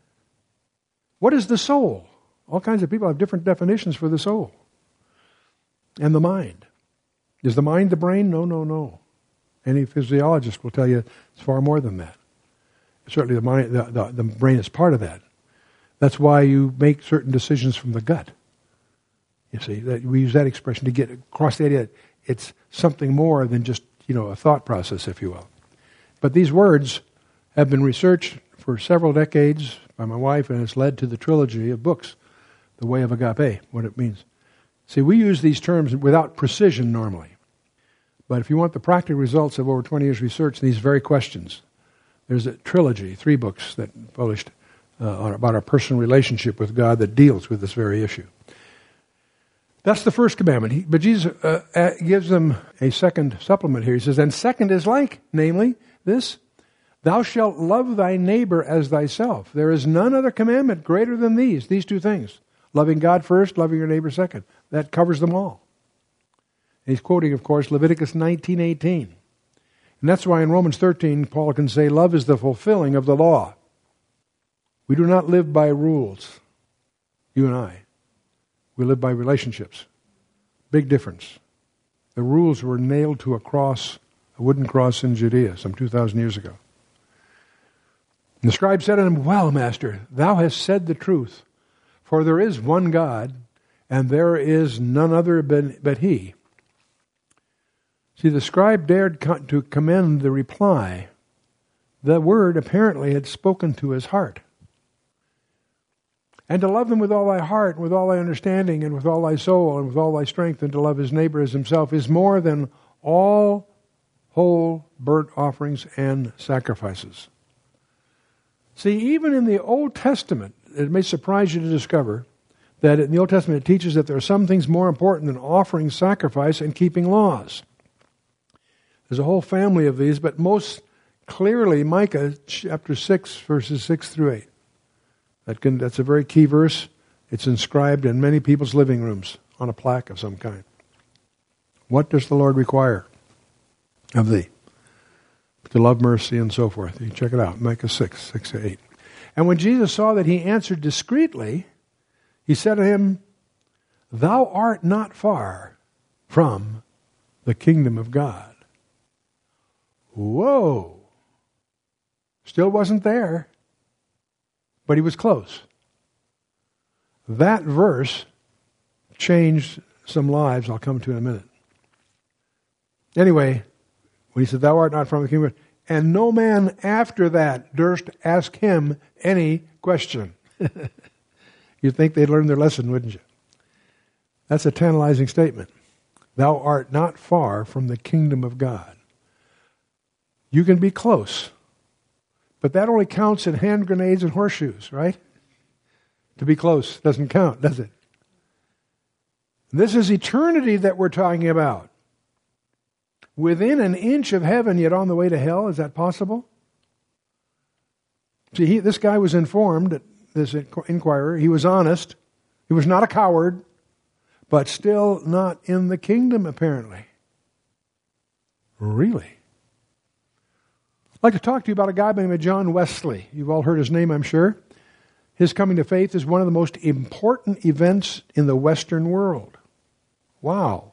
What is the soul? All kinds of people have different definitions for the soul. And the mind. Is the mind the brain? No. Any physiologist will tell you it's far more than that. Certainly the brain is part of that. That's why you make certain decisions from the gut. You see, that we use that expression to get across the idea that it's something more than just, a thought process, if you will. But these words have been researched for several decades by my wife, and it's led to the trilogy of books, The Way of Agape, what it means. See, we use these terms without precision normally. But if you want the practical results of over 20 years research in these very questions, there's a trilogy, 3 books that published about our personal relationship with God that deals with this very issue. That's the first commandment. But Jesus gives them a second supplement here. He says, and second is like, namely, this, thou shalt love thy neighbor as thyself. There is none other commandment greater than these 2 things. Loving God first, loving your neighbor second. That covers them all. He's quoting, of course, Leviticus 19:18. And that's why in Romans 13, Paul can say, love is the fulfilling of the law. We do not live by rules, you and I. We live by relationships. Big difference. The rules were nailed to a cross, a wooden cross in Judea some 2,000 years ago. And the scribe said to him, well, master, thou hast said the truth, for there is one God, and there is none other but he. See, the scribe dared to commend the reply. The word apparently had spoken to his heart. And to love them with all thy heart, and with all thy understanding, and with all thy soul, and with all thy strength, and to love his neighbor as himself is more than all whole burnt offerings and sacrifices. See, even in the Old Testament, it may surprise you to discover that in the Old Testament it teaches that there are some things more important than offering sacrifice and keeping laws. There's a whole family of these, but most clearly Micah chapter 6, verses 6 through 8. That's a very key verse. It's inscribed in many people's living rooms on a plaque of some kind. What does the Lord require of thee? To love mercy and so forth. You check it out, Micah 6:6-8. And when Jesus saw that he answered discreetly, he said to him, Thou art not far from the kingdom of God. Whoa! Still wasn't there, but he was close. That verse changed some lives I'll come to in a minute. Anyway, when he said, Thou art not from the kingdom of God, and no man after that durst ask him any question. You'd think they'd learn their lesson, wouldn't you? That's a tantalizing statement. Thou art not far from the kingdom of God. You can be close, but that only counts in hand grenades and horseshoes, right? To be close doesn't count, does it? This is eternity that we're talking about. Within an inch of heaven, yet on the way to hell. Is that possible? See, this guy was informed, this inquirer. He was honest. He was not a coward, but still not in the kingdom, apparently. Really? I'd like to talk to you about a guy by the name of John Wesley. You've all heard his name, I'm sure. His coming to faith is one of the most important events in the Western world. Wow.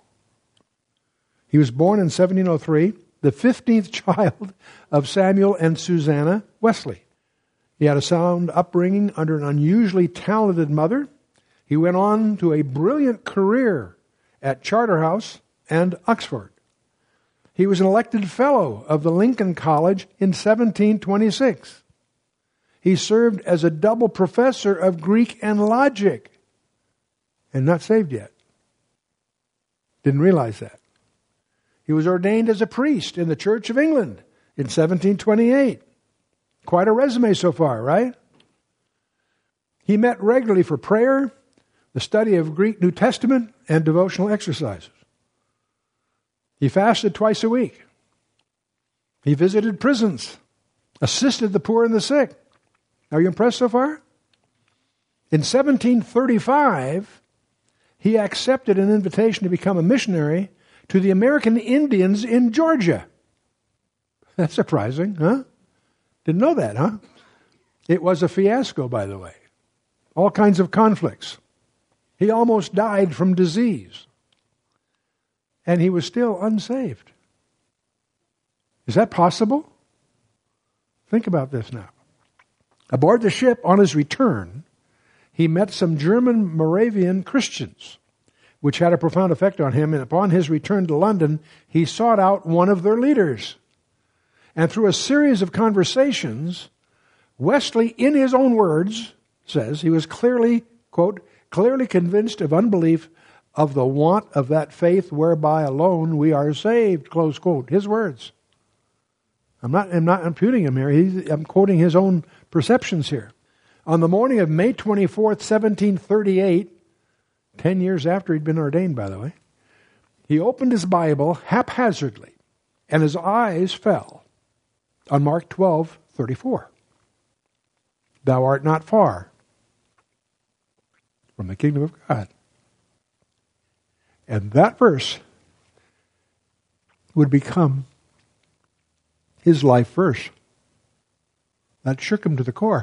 He was born in 1703, the 15th child of Samuel and Susanna Wesley. He had a sound upbringing under an unusually talented mother. He went on to a brilliant career at Charterhouse and Oxford. He was an elected fellow of the Lincoln College in 1726. He served as a double professor of Greek and logic, and not saved yet. Didn't realize that. He was ordained as a priest in the Church of England in 1728. Quite a resume so far, right? He met regularly for prayer, the study of Greek New Testament, and devotional exercises. He fasted twice a week. He visited prisons, assisted the poor and the sick. Are you impressed so far? In 1735, he accepted an invitation to become a missionary to the American Indians in Georgia. That's surprising, huh? Didn't know that, huh? It was a fiasco, by the way. All kinds of conflicts. He almost died from disease. And he was still unsaved. Is that possible? Think about this now. Aboard the ship on his return, he met some German Moravian Christians, which had a profound effect on him. And upon his return to London, he sought out one of their leaders. And through a series of conversations, Wesley, in his own words, says he was clearly, quote, clearly convinced of unbelief of the want of that faith whereby alone we are saved, close quote. His words. I'm not imputing him here. I'm quoting his own perceptions here. On the morning of May 24th, 1738, 10 years after he'd been ordained, by the way, he opened his Bible haphazardly, and his eyes fell on Mark 12:34. Thou art not far from the kingdom of God. And that verse would become his life verse. That shook him to the core.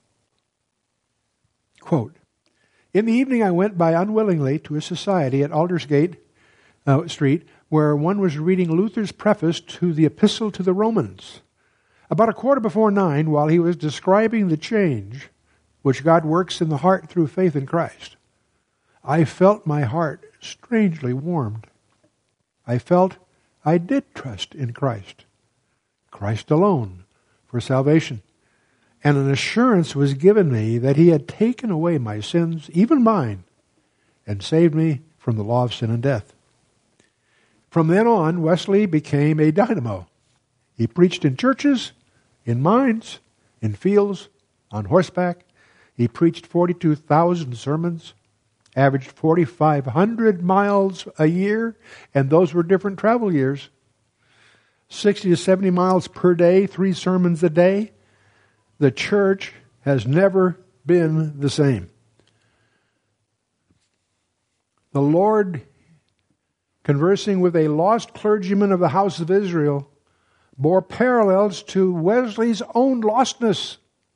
Quote, In the evening I went by unwillingly to a society at Aldersgate Street where one was reading Luther's preface to the Epistle to the Romans. About 9:15, while he was describing the change which God works in the heart through faith in Christ, I felt my heart strangely warmed. I felt I did trust in Christ, Christ alone, for salvation. And an assurance was given me that he had taken away my sins, even mine, and saved me from the law of sin and death. From then on, Wesley became a dynamo. He preached in churches, in mines, in fields, on horseback. He preached 42,000 sermons, averaged 4,500 miles a year, and those were different travel years. 60 to 70 miles per day, 3 sermons a day. The church has never been the same. The Lord conversing with a lost clergyman of the house of Israel, bore parallels to Wesley's own lostness.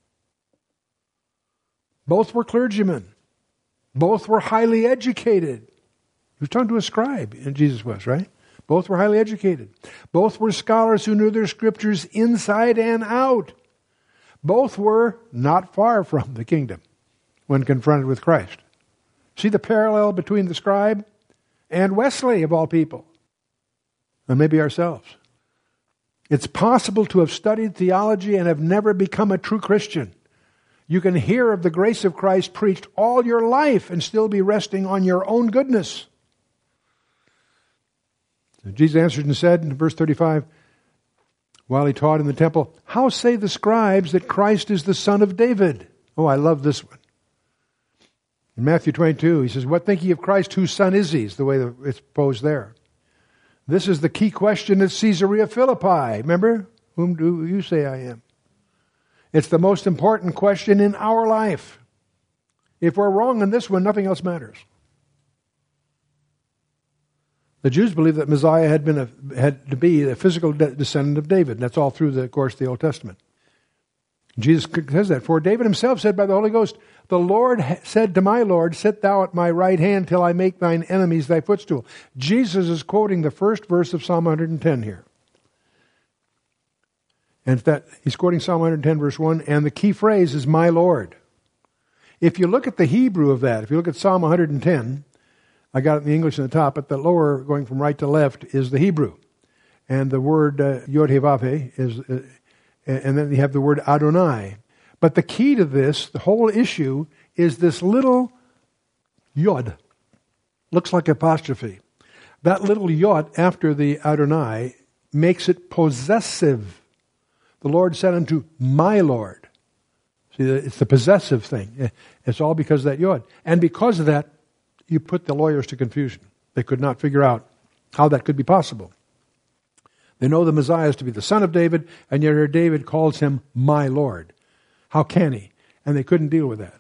Both were clergymen. Both were highly educated. He was talking to a scribe, and Jesus was, right? Both were highly educated. Both were scholars who knew their scriptures inside and out. Both were not far from the kingdom when confronted with Christ. See the parallel between the scribe and Wesley, of all people, and maybe ourselves. It's possible to have studied theology and have never become a true Christian. You can hear of the grace of Christ preached all your life and still be resting on your own goodness. Jesus answered and said in verse 35, while he taught in the temple, how say the scribes that Christ is the son of David? Oh, I love this one. In Matthew 22, he says, what think ye of Christ? Whose son is he? Is the way it's posed there. This is the key question at Caesarea Philippi. Remember? Whom do you say I am? It's the most important question in our life. If we're wrong on this one, nothing else matters. The Jews believed that Messiah had to be a physical descendant of David. That's all through, of course, the Old Testament. Jesus says that. For David himself said by the Holy Ghost, the Lord said to my Lord, sit thou at my right hand till I make thine enemies thy footstool. Jesus is quoting the first verse of Psalm 110 here. And that he's quoting Psalm 110 verse 1, and the key phrase is my Lord. If you look at the Hebrew of that, if you look at Psalm 110, I got it in the English in the top, but the lower, going from right to left, is the Hebrew. And the word Yod-Heh-Vav-Heh is, and then you have the word Adonai. But the key to this, the whole issue, is this little Yod. Looks like apostrophe. That little Yod after the Adonai makes it possessive. The Lord said unto my Lord. See, it's the possessive thing. It's all because of that Yod. And because of that, you put the lawyers to confusion. They could not figure out how that could be possible. They know the Messiah is to be the son of David, and yet here David calls him my Lord. How can he? And they couldn't deal with that.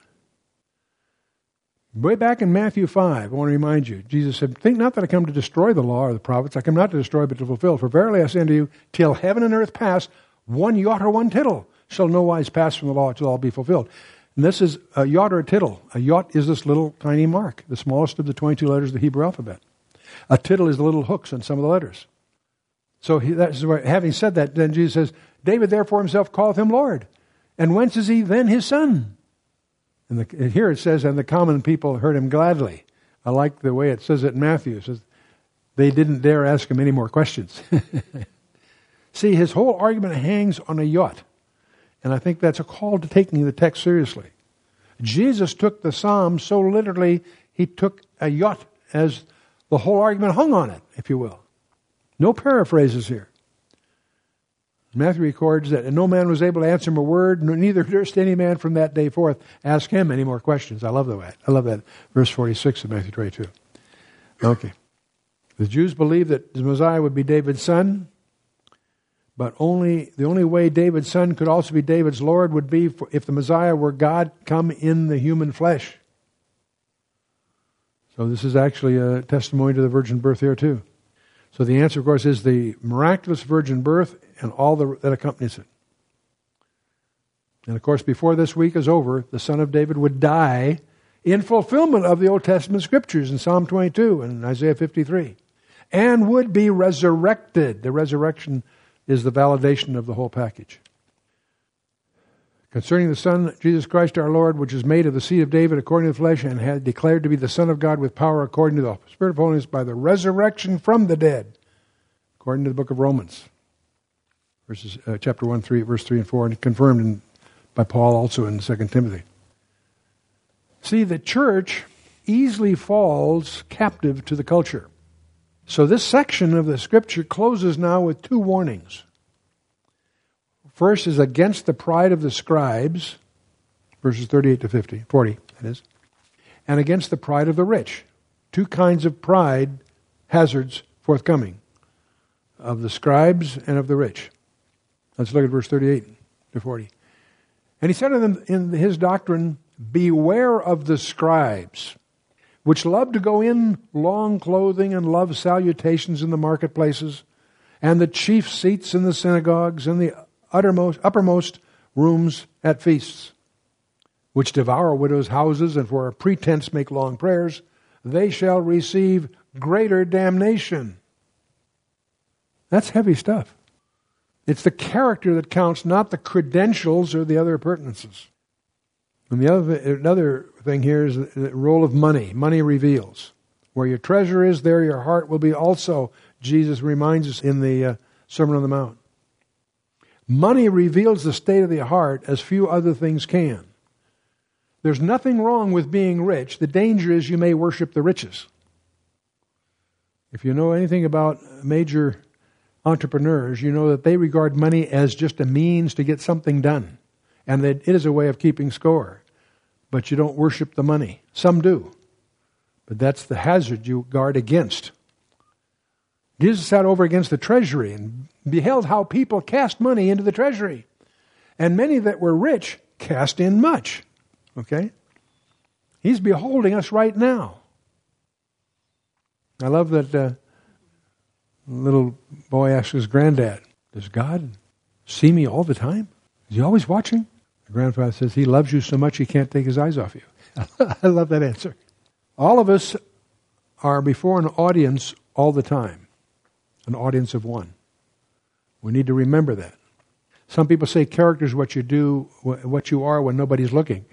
Way back in Matthew 5, I want to remind you, Jesus said, think not that I come to destroy the law or the prophets. I come not to destroy, but to fulfill. For verily I say unto you, till heaven and earth pass, one jot or one tittle shall no wise pass from the law till all be fulfilled. And this is a jot or a tittle. A jot is this little tiny mark, the smallest of the 22 letters of the Hebrew alphabet. A tittle is the little hooks on some of the letters. So that's where, having said that, then Jesus says, David therefore himself calleth him Lord. And whence is he then his son? And here it says, and the common people heard him gladly. I like the way it says it in Matthew. It says, they didn't dare ask him any more questions. See, his whole argument hangs on a jot. And I think that's a call to taking the text seriously. Jesus took the psalm so literally, he took a jot as the whole argument hung on it, if you will. No paraphrases here. Matthew records that no man was able to answer him a word, neither durst any man from that day forth ask him any more questions. I love that. Verse 46 of Matthew 22. Okay. The Jews believed that the Messiah would be David's son, but the only way David's son could also be David's Lord would be if the Messiah were God come in the human flesh. So this is actually a testimony to the virgin birth here too. So the answer, of course, is the miraculous virgin birth and all that accompanies it. And of course, before this week is over, the Son of David would die in fulfillment of the Old Testament scriptures in Psalm 22 and Isaiah 53, and would be resurrected. The resurrection is the validation of the whole package. Concerning the Son, Jesus Christ our Lord, which is made of the seed of David according to the flesh, and had declared to be the Son of God with power according to the Spirit of holiness by the resurrection from the dead, according to the book of Romans, chapter 1, verse 3 and 4, and confirmed by Paul also in 2 Timothy. See, the church easily falls captive to the culture. So this section of the scripture closes now with two warnings. First is against the pride of the scribes, verses 38 to 40, that is, and against the pride of the rich. Two kinds of pride hazards forthcoming, of the scribes and of the rich. Let's look at verse 38 to 40. And he said to them in his doctrine, beware of the scribes, which love to go in long clothing and love salutations in the marketplaces, and the chief seats in the synagogues, and the uppermost rooms at feasts, which devour widows' houses, and for a pretense make long prayers, they shall receive greater damnation. That's heavy stuff. It's the character that counts, not the credentials or the other appurtenances. And another thing here is the role of money. Money reveals. Where your treasure is, there your heart will be also, Jesus reminds us in the Sermon on the Mount. Money reveals the state of the heart as few other things can. There's nothing wrong with being rich. The danger is you may worship the riches. If you know anything about major entrepreneurs, you know that they regard money as just a means to get something done. And that it is a way of keeping score. But you don't worship the money. Some do. But that's the hazard you guard against. Jesus sat over against the treasury and beheld how people cast money into the treasury. And many that were rich cast in much. Okay? He's beholding us right now. I love that little boy asks his granddad, does God see me all the time? Is he always watching? The grandfather says, he loves you so much he can't take his eyes off you. I love that answer. All of us are before an audience all the time. An audience of one. We need to remember that. Some people say character is what you do, what you are when nobody's looking.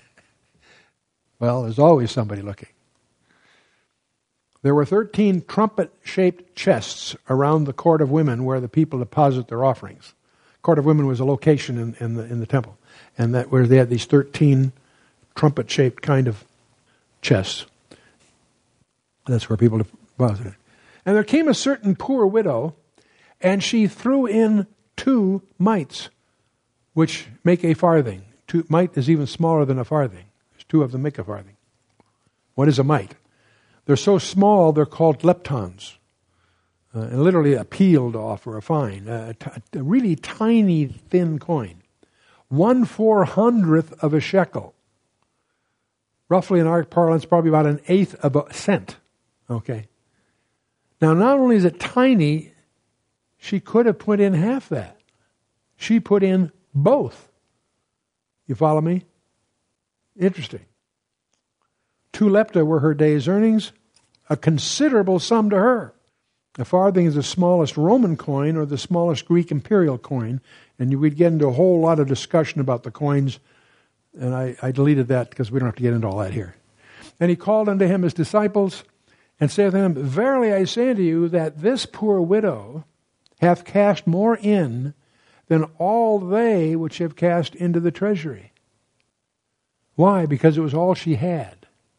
Well, there's always somebody looking. There were 13 trumpet-shaped chests around the court of women where the people deposit their offerings. Court of women was a location in the temple, and that where they had these 13 trumpet-shaped kind of chests. That's where people deposited. And there came a certain poor widow, and she threw in 2 mites, which make a farthing. Mite is even smaller than a farthing. There's 2 of them make a farthing. What is a mite? They're so small, they're called leptons. And literally a peeled off or a fine. A really tiny, thin coin. 1/400th of a shekel. Roughly in our parlance, probably about 1/8 of a cent. Okay. Now, not only is it tiny, she could have put in half that. She put in both. You follow me? Interesting. 2 lepta were her day's earnings, a considerable sum to her. A farthing is the smallest Roman coin or the smallest Greek imperial coin, and we'd get into a whole lot of discussion about the coins, and I deleted that because we don't have to get into all that here. And he called unto him his disciples, and saith unto them, verily I say unto you that this poor widow hath cast more in than all they which have cast into the treasury. Why? Because it was all she had.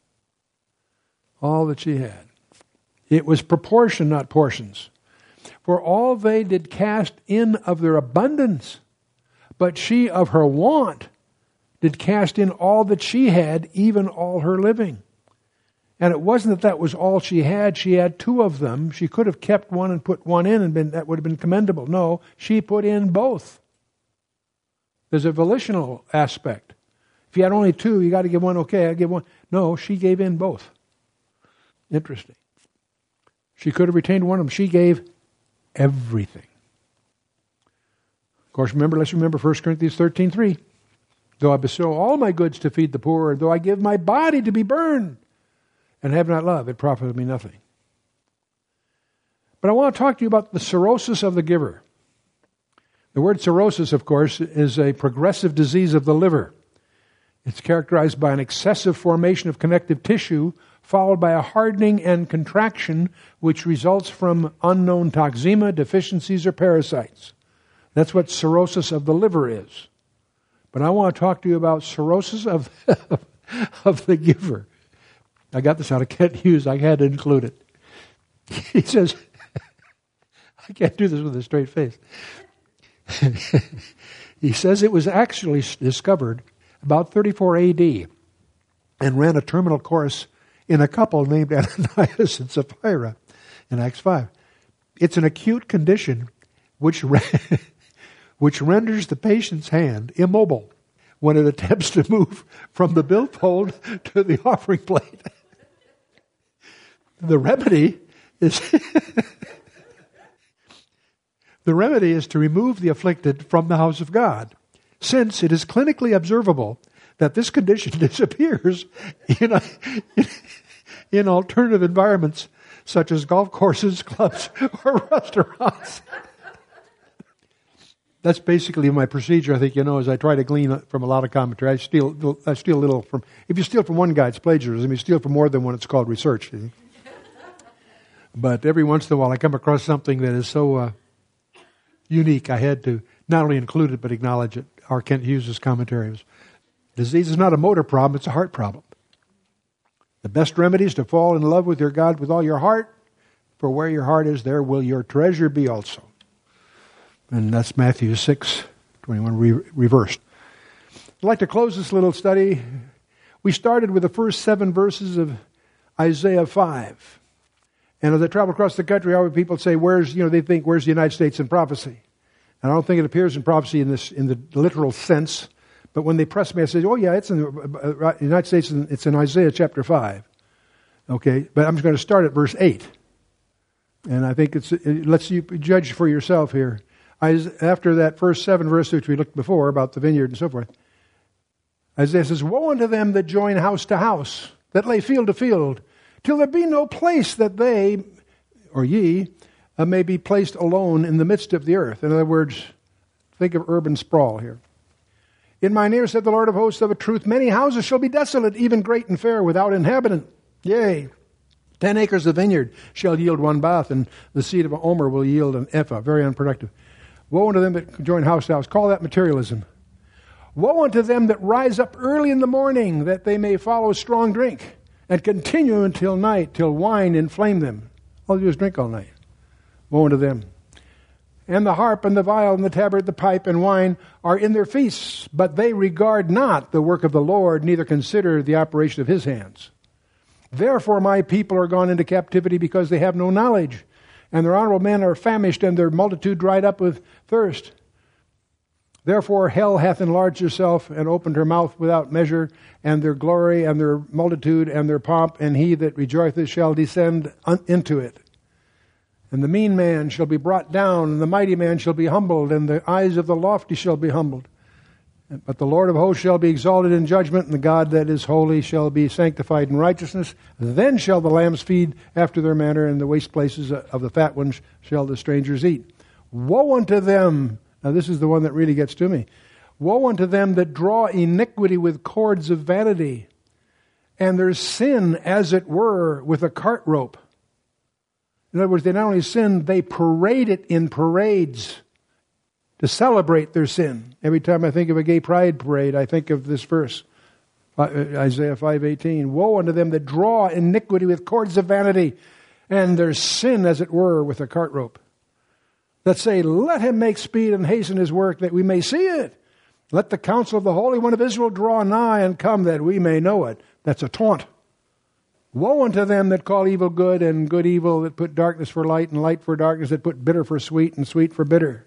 All that she had. It was proportion, not portions. For all they did cast in of their abundance, but she of her want did cast in all that she had, even all her living. And it wasn't that was all she had. She had 2 of them. She could have kept one and put one in, and that would have been commendable. No, she put in both. There's a volitional aspect. If you had only 2, you got to give one. Okay, I give one. No, she gave in both. Interesting. She could have retained one of them. She gave everything. Of course, let's remember 1 Corinthians 13:3. Though I bestow all my goods to feed the poor, though I give my body to be burned, and have not love, it profiteth me nothing. But I want to talk to you about the cirrhosis of the giver. The word cirrhosis, of course, is a progressive disease of the liver. It's characterized by an excessive formation of connective tissue, followed by a hardening and contraction, which results from unknown toxemia, deficiencies, or parasites. That's what cirrhosis of the liver is. But I want to talk to you about cirrhosis of the giver. I got this out of Kent Hughes. I had to include it. He says, I can't do this with a straight face. He says it was actually discovered about 34 AD and ran a terminal course in a couple named Ananias and Sapphira in Acts 5. It's an acute condition which renders the patient's hand immobile when it attempts to move from the billfold to the offering plate. The remedy is the remedy is to remove the afflicted from the house of God, since it is clinically observable that this condition disappears in alternative environments such as golf courses, clubs, or restaurants. That's basically my procedure, I think, as I try to glean from a lot of commentary. I steal a little from, if you steal from one guy, it's plagiarism. If you steal from more than one, it's called research. But every once in a while, I come across something that is so unique, I had to not only include it, but acknowledge it. R. Kent Hughes' commentary was, disease is not a motor problem, it's a heart problem. The best remedy is to fall in love with your God with all your heart, for where your heart is, there will your treasure be also. And that's Matthew 6:21 reversed. I'd like to close this little study. We started with the first 7 verses of Isaiah 5. And as I travel across the country, always people say, they think, where's the United States in prophecy? And I don't think it appears in prophecy in the literal sense. But when they press me, I say, oh yeah, it's in the United States, it's in Isaiah chapter 5. Okay, but I'm just going to start at verse 8. And I think let's you judge for yourself here. After that first 7 verses which we looked before about the vineyard and so forth, Isaiah says, woe unto them that join house to house, that lay field to field, till there be no place that they, or ye, may be placed alone in the midst of the earth. In other words, think of urban sprawl here. In mine ear said the Lord of hosts, of a truth, many houses shall be desolate, even great and fair, without inhabitant. Yea, 10 acres of vineyard shall yield 1 bath, and the seed of an omer will yield an ephah. Very unproductive. Woe unto them that join house to house. Call that materialism. Woe unto them that rise up early in the morning, that they may follow strong drink, and continue until night, till wine inflame them. All they do is drink all night. Woe unto them. And the harp and the viol and the tabret, the pipe and wine are in their feasts, but they regard not the work of the Lord, neither consider the operation of his hands. Therefore my people are gone into captivity, because they have no knowledge. And their honorable men are famished, and their multitude dried up with thirst. Therefore hell hath enlarged herself, and opened her mouth without measure, and their glory, and their multitude, and their pomp, and he that rejoiceth shall descend into it. And the mean man shall be brought down, and the mighty man shall be humbled, and the eyes of the lofty shall be humbled. But the Lord of hosts shall be exalted in judgment, and the God that is holy shall be sanctified in righteousness. Then shall the lambs feed after their manner, and the waste places of the fat ones shall the strangers eat. Woe unto them! Now this is the one that really gets to me. Woe unto them that draw iniquity with cords of vanity, and their sin, as it were, with a cart rope. In other words, they not only sin, they parade it in parades to celebrate their sin. Every time I think of a gay pride parade, I think of this verse, Isaiah 5:18. Woe unto them that draw iniquity with cords of vanity, and their sin, as it were, with a cart rope. That say, let him make speed and hasten his work, that we may see it. Let the counsel of the Holy One of Israel draw nigh and come, that we may know it. That's a taunt. Woe unto them that call evil good, and good evil, that put darkness for light, and light for darkness, that put bitter for sweet, and sweet for bitter.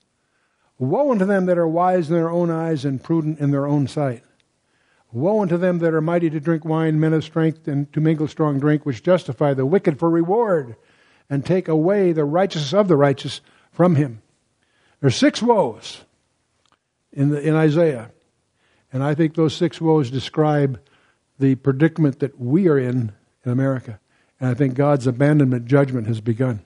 Woe unto them that are wise in their own eyes, and prudent in their own sight. Woe unto them that are mighty to drink wine, men of strength, and to mingle strong drink, which justify the wicked for reward, and take away the righteousness of the righteous from him. There are 6 woes in Isaiah. And I think those 6 woes describe the predicament that we are in America. And I think God's abandonment judgment has begun.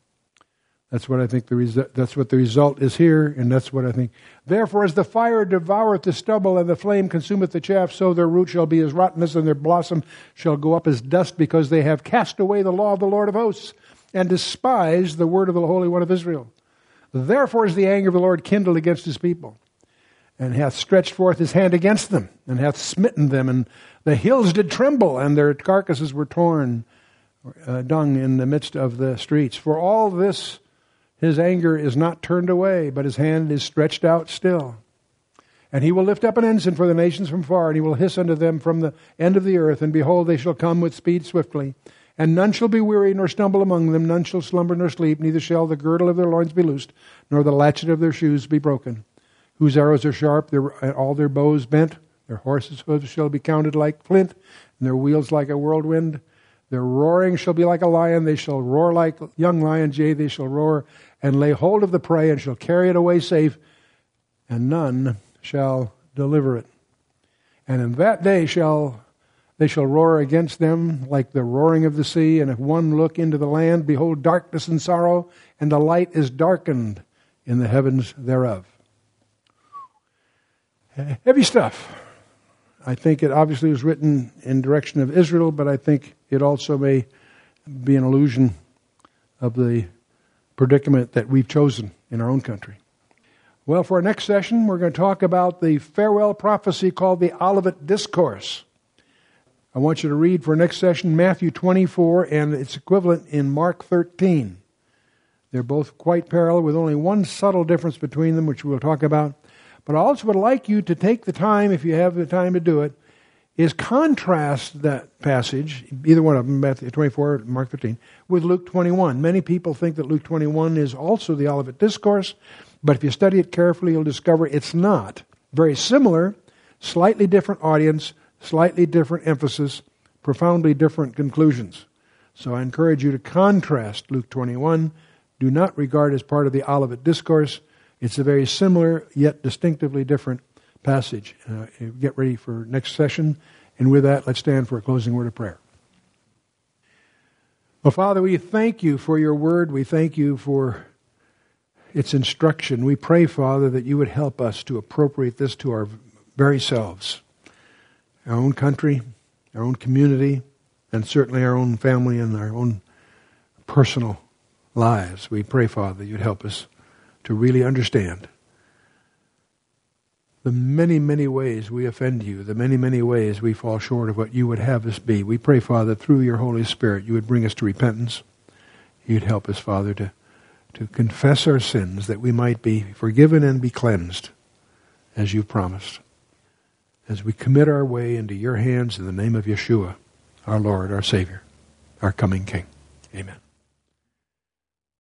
That's what I think that's what the result is here, and that's what I think. Therefore, as the fire devoureth the stubble, and the flame consumeth the chaff, so their root shall be as rottenness, and their blossom shall go up as dust, because they have cast away the law of the Lord of hosts, and despised the word of the Holy One of Israel. Therefore is the anger of the Lord kindled against his people, and hath stretched forth his hand against them, and hath smitten them, and the hills did tremble, and their carcasses were torn, dung in the midst of the streets. For all this his anger is not turned away, but his hand is stretched out still. And he will lift up an ensign for the nations from far, and he will hiss unto them from the end of the earth. And behold, they shall come with speed swiftly. And none shall be weary, nor stumble among them. None shall slumber nor sleep, neither shall the girdle of their loins be loosed, nor the latchet of their shoes be broken. Whose arrows are sharp, all their bows bent. Their horses' hooves shall be counted like flint, and their wheels like a whirlwind. Their roaring shall be like a lion. They shall roar like young lions. Yea, they shall roar and lay hold of the prey and shall carry it away safe, and none shall deliver it. And in that day they shall roar against them like the roaring of the sea. And if one look into the land, behold, darkness and sorrow, and the light is darkened in the heavens thereof. Heavy stuff. I think it obviously was written in direction of Israel, but I think it also may be an allusion of the predicament that we've chosen in our own country. Well, for our next session, we're going to talk about the farewell prophecy called the Olivet Discourse. I want you to read for our next session Matthew 24 and its equivalent in Mark 13. They're both quite parallel with only one subtle difference between them, which we'll talk about. But I also would like you to take the time, if you have the time to do it, is contrast that passage, either one of them, Matthew 24 or Mark 13, with Luke 21. Many people think that Luke 21 is also the Olivet Discourse, but if you study it carefully, you'll discover it's not. Very similar, slightly different audience, slightly different emphasis, profoundly different conclusions. So I encourage you to contrast Luke 21. Do not regard it as part of the Olivet Discourse. It's a very similar, yet distinctively different passage. Get ready for next session. And with that, let's stand for a closing word of prayer. Well, Father, we thank you for your word. We thank you for its instruction. We pray, Father, that you would help us to appropriate this to our very selves, our own country, our own community, and certainly our own family and our own personal lives. We pray, Father, you'd help us to really understand the many, many ways we offend you, the many, many ways we fall short of what you would have us be. We pray, Father, through your Holy Spirit, you would bring us to repentance. You'd help us, Father, to confess our sins, that we might be forgiven and be cleansed, as you've promised. As we commit our way into your hands in the name of Yeshua, our Lord, our Savior, our coming King. Amen.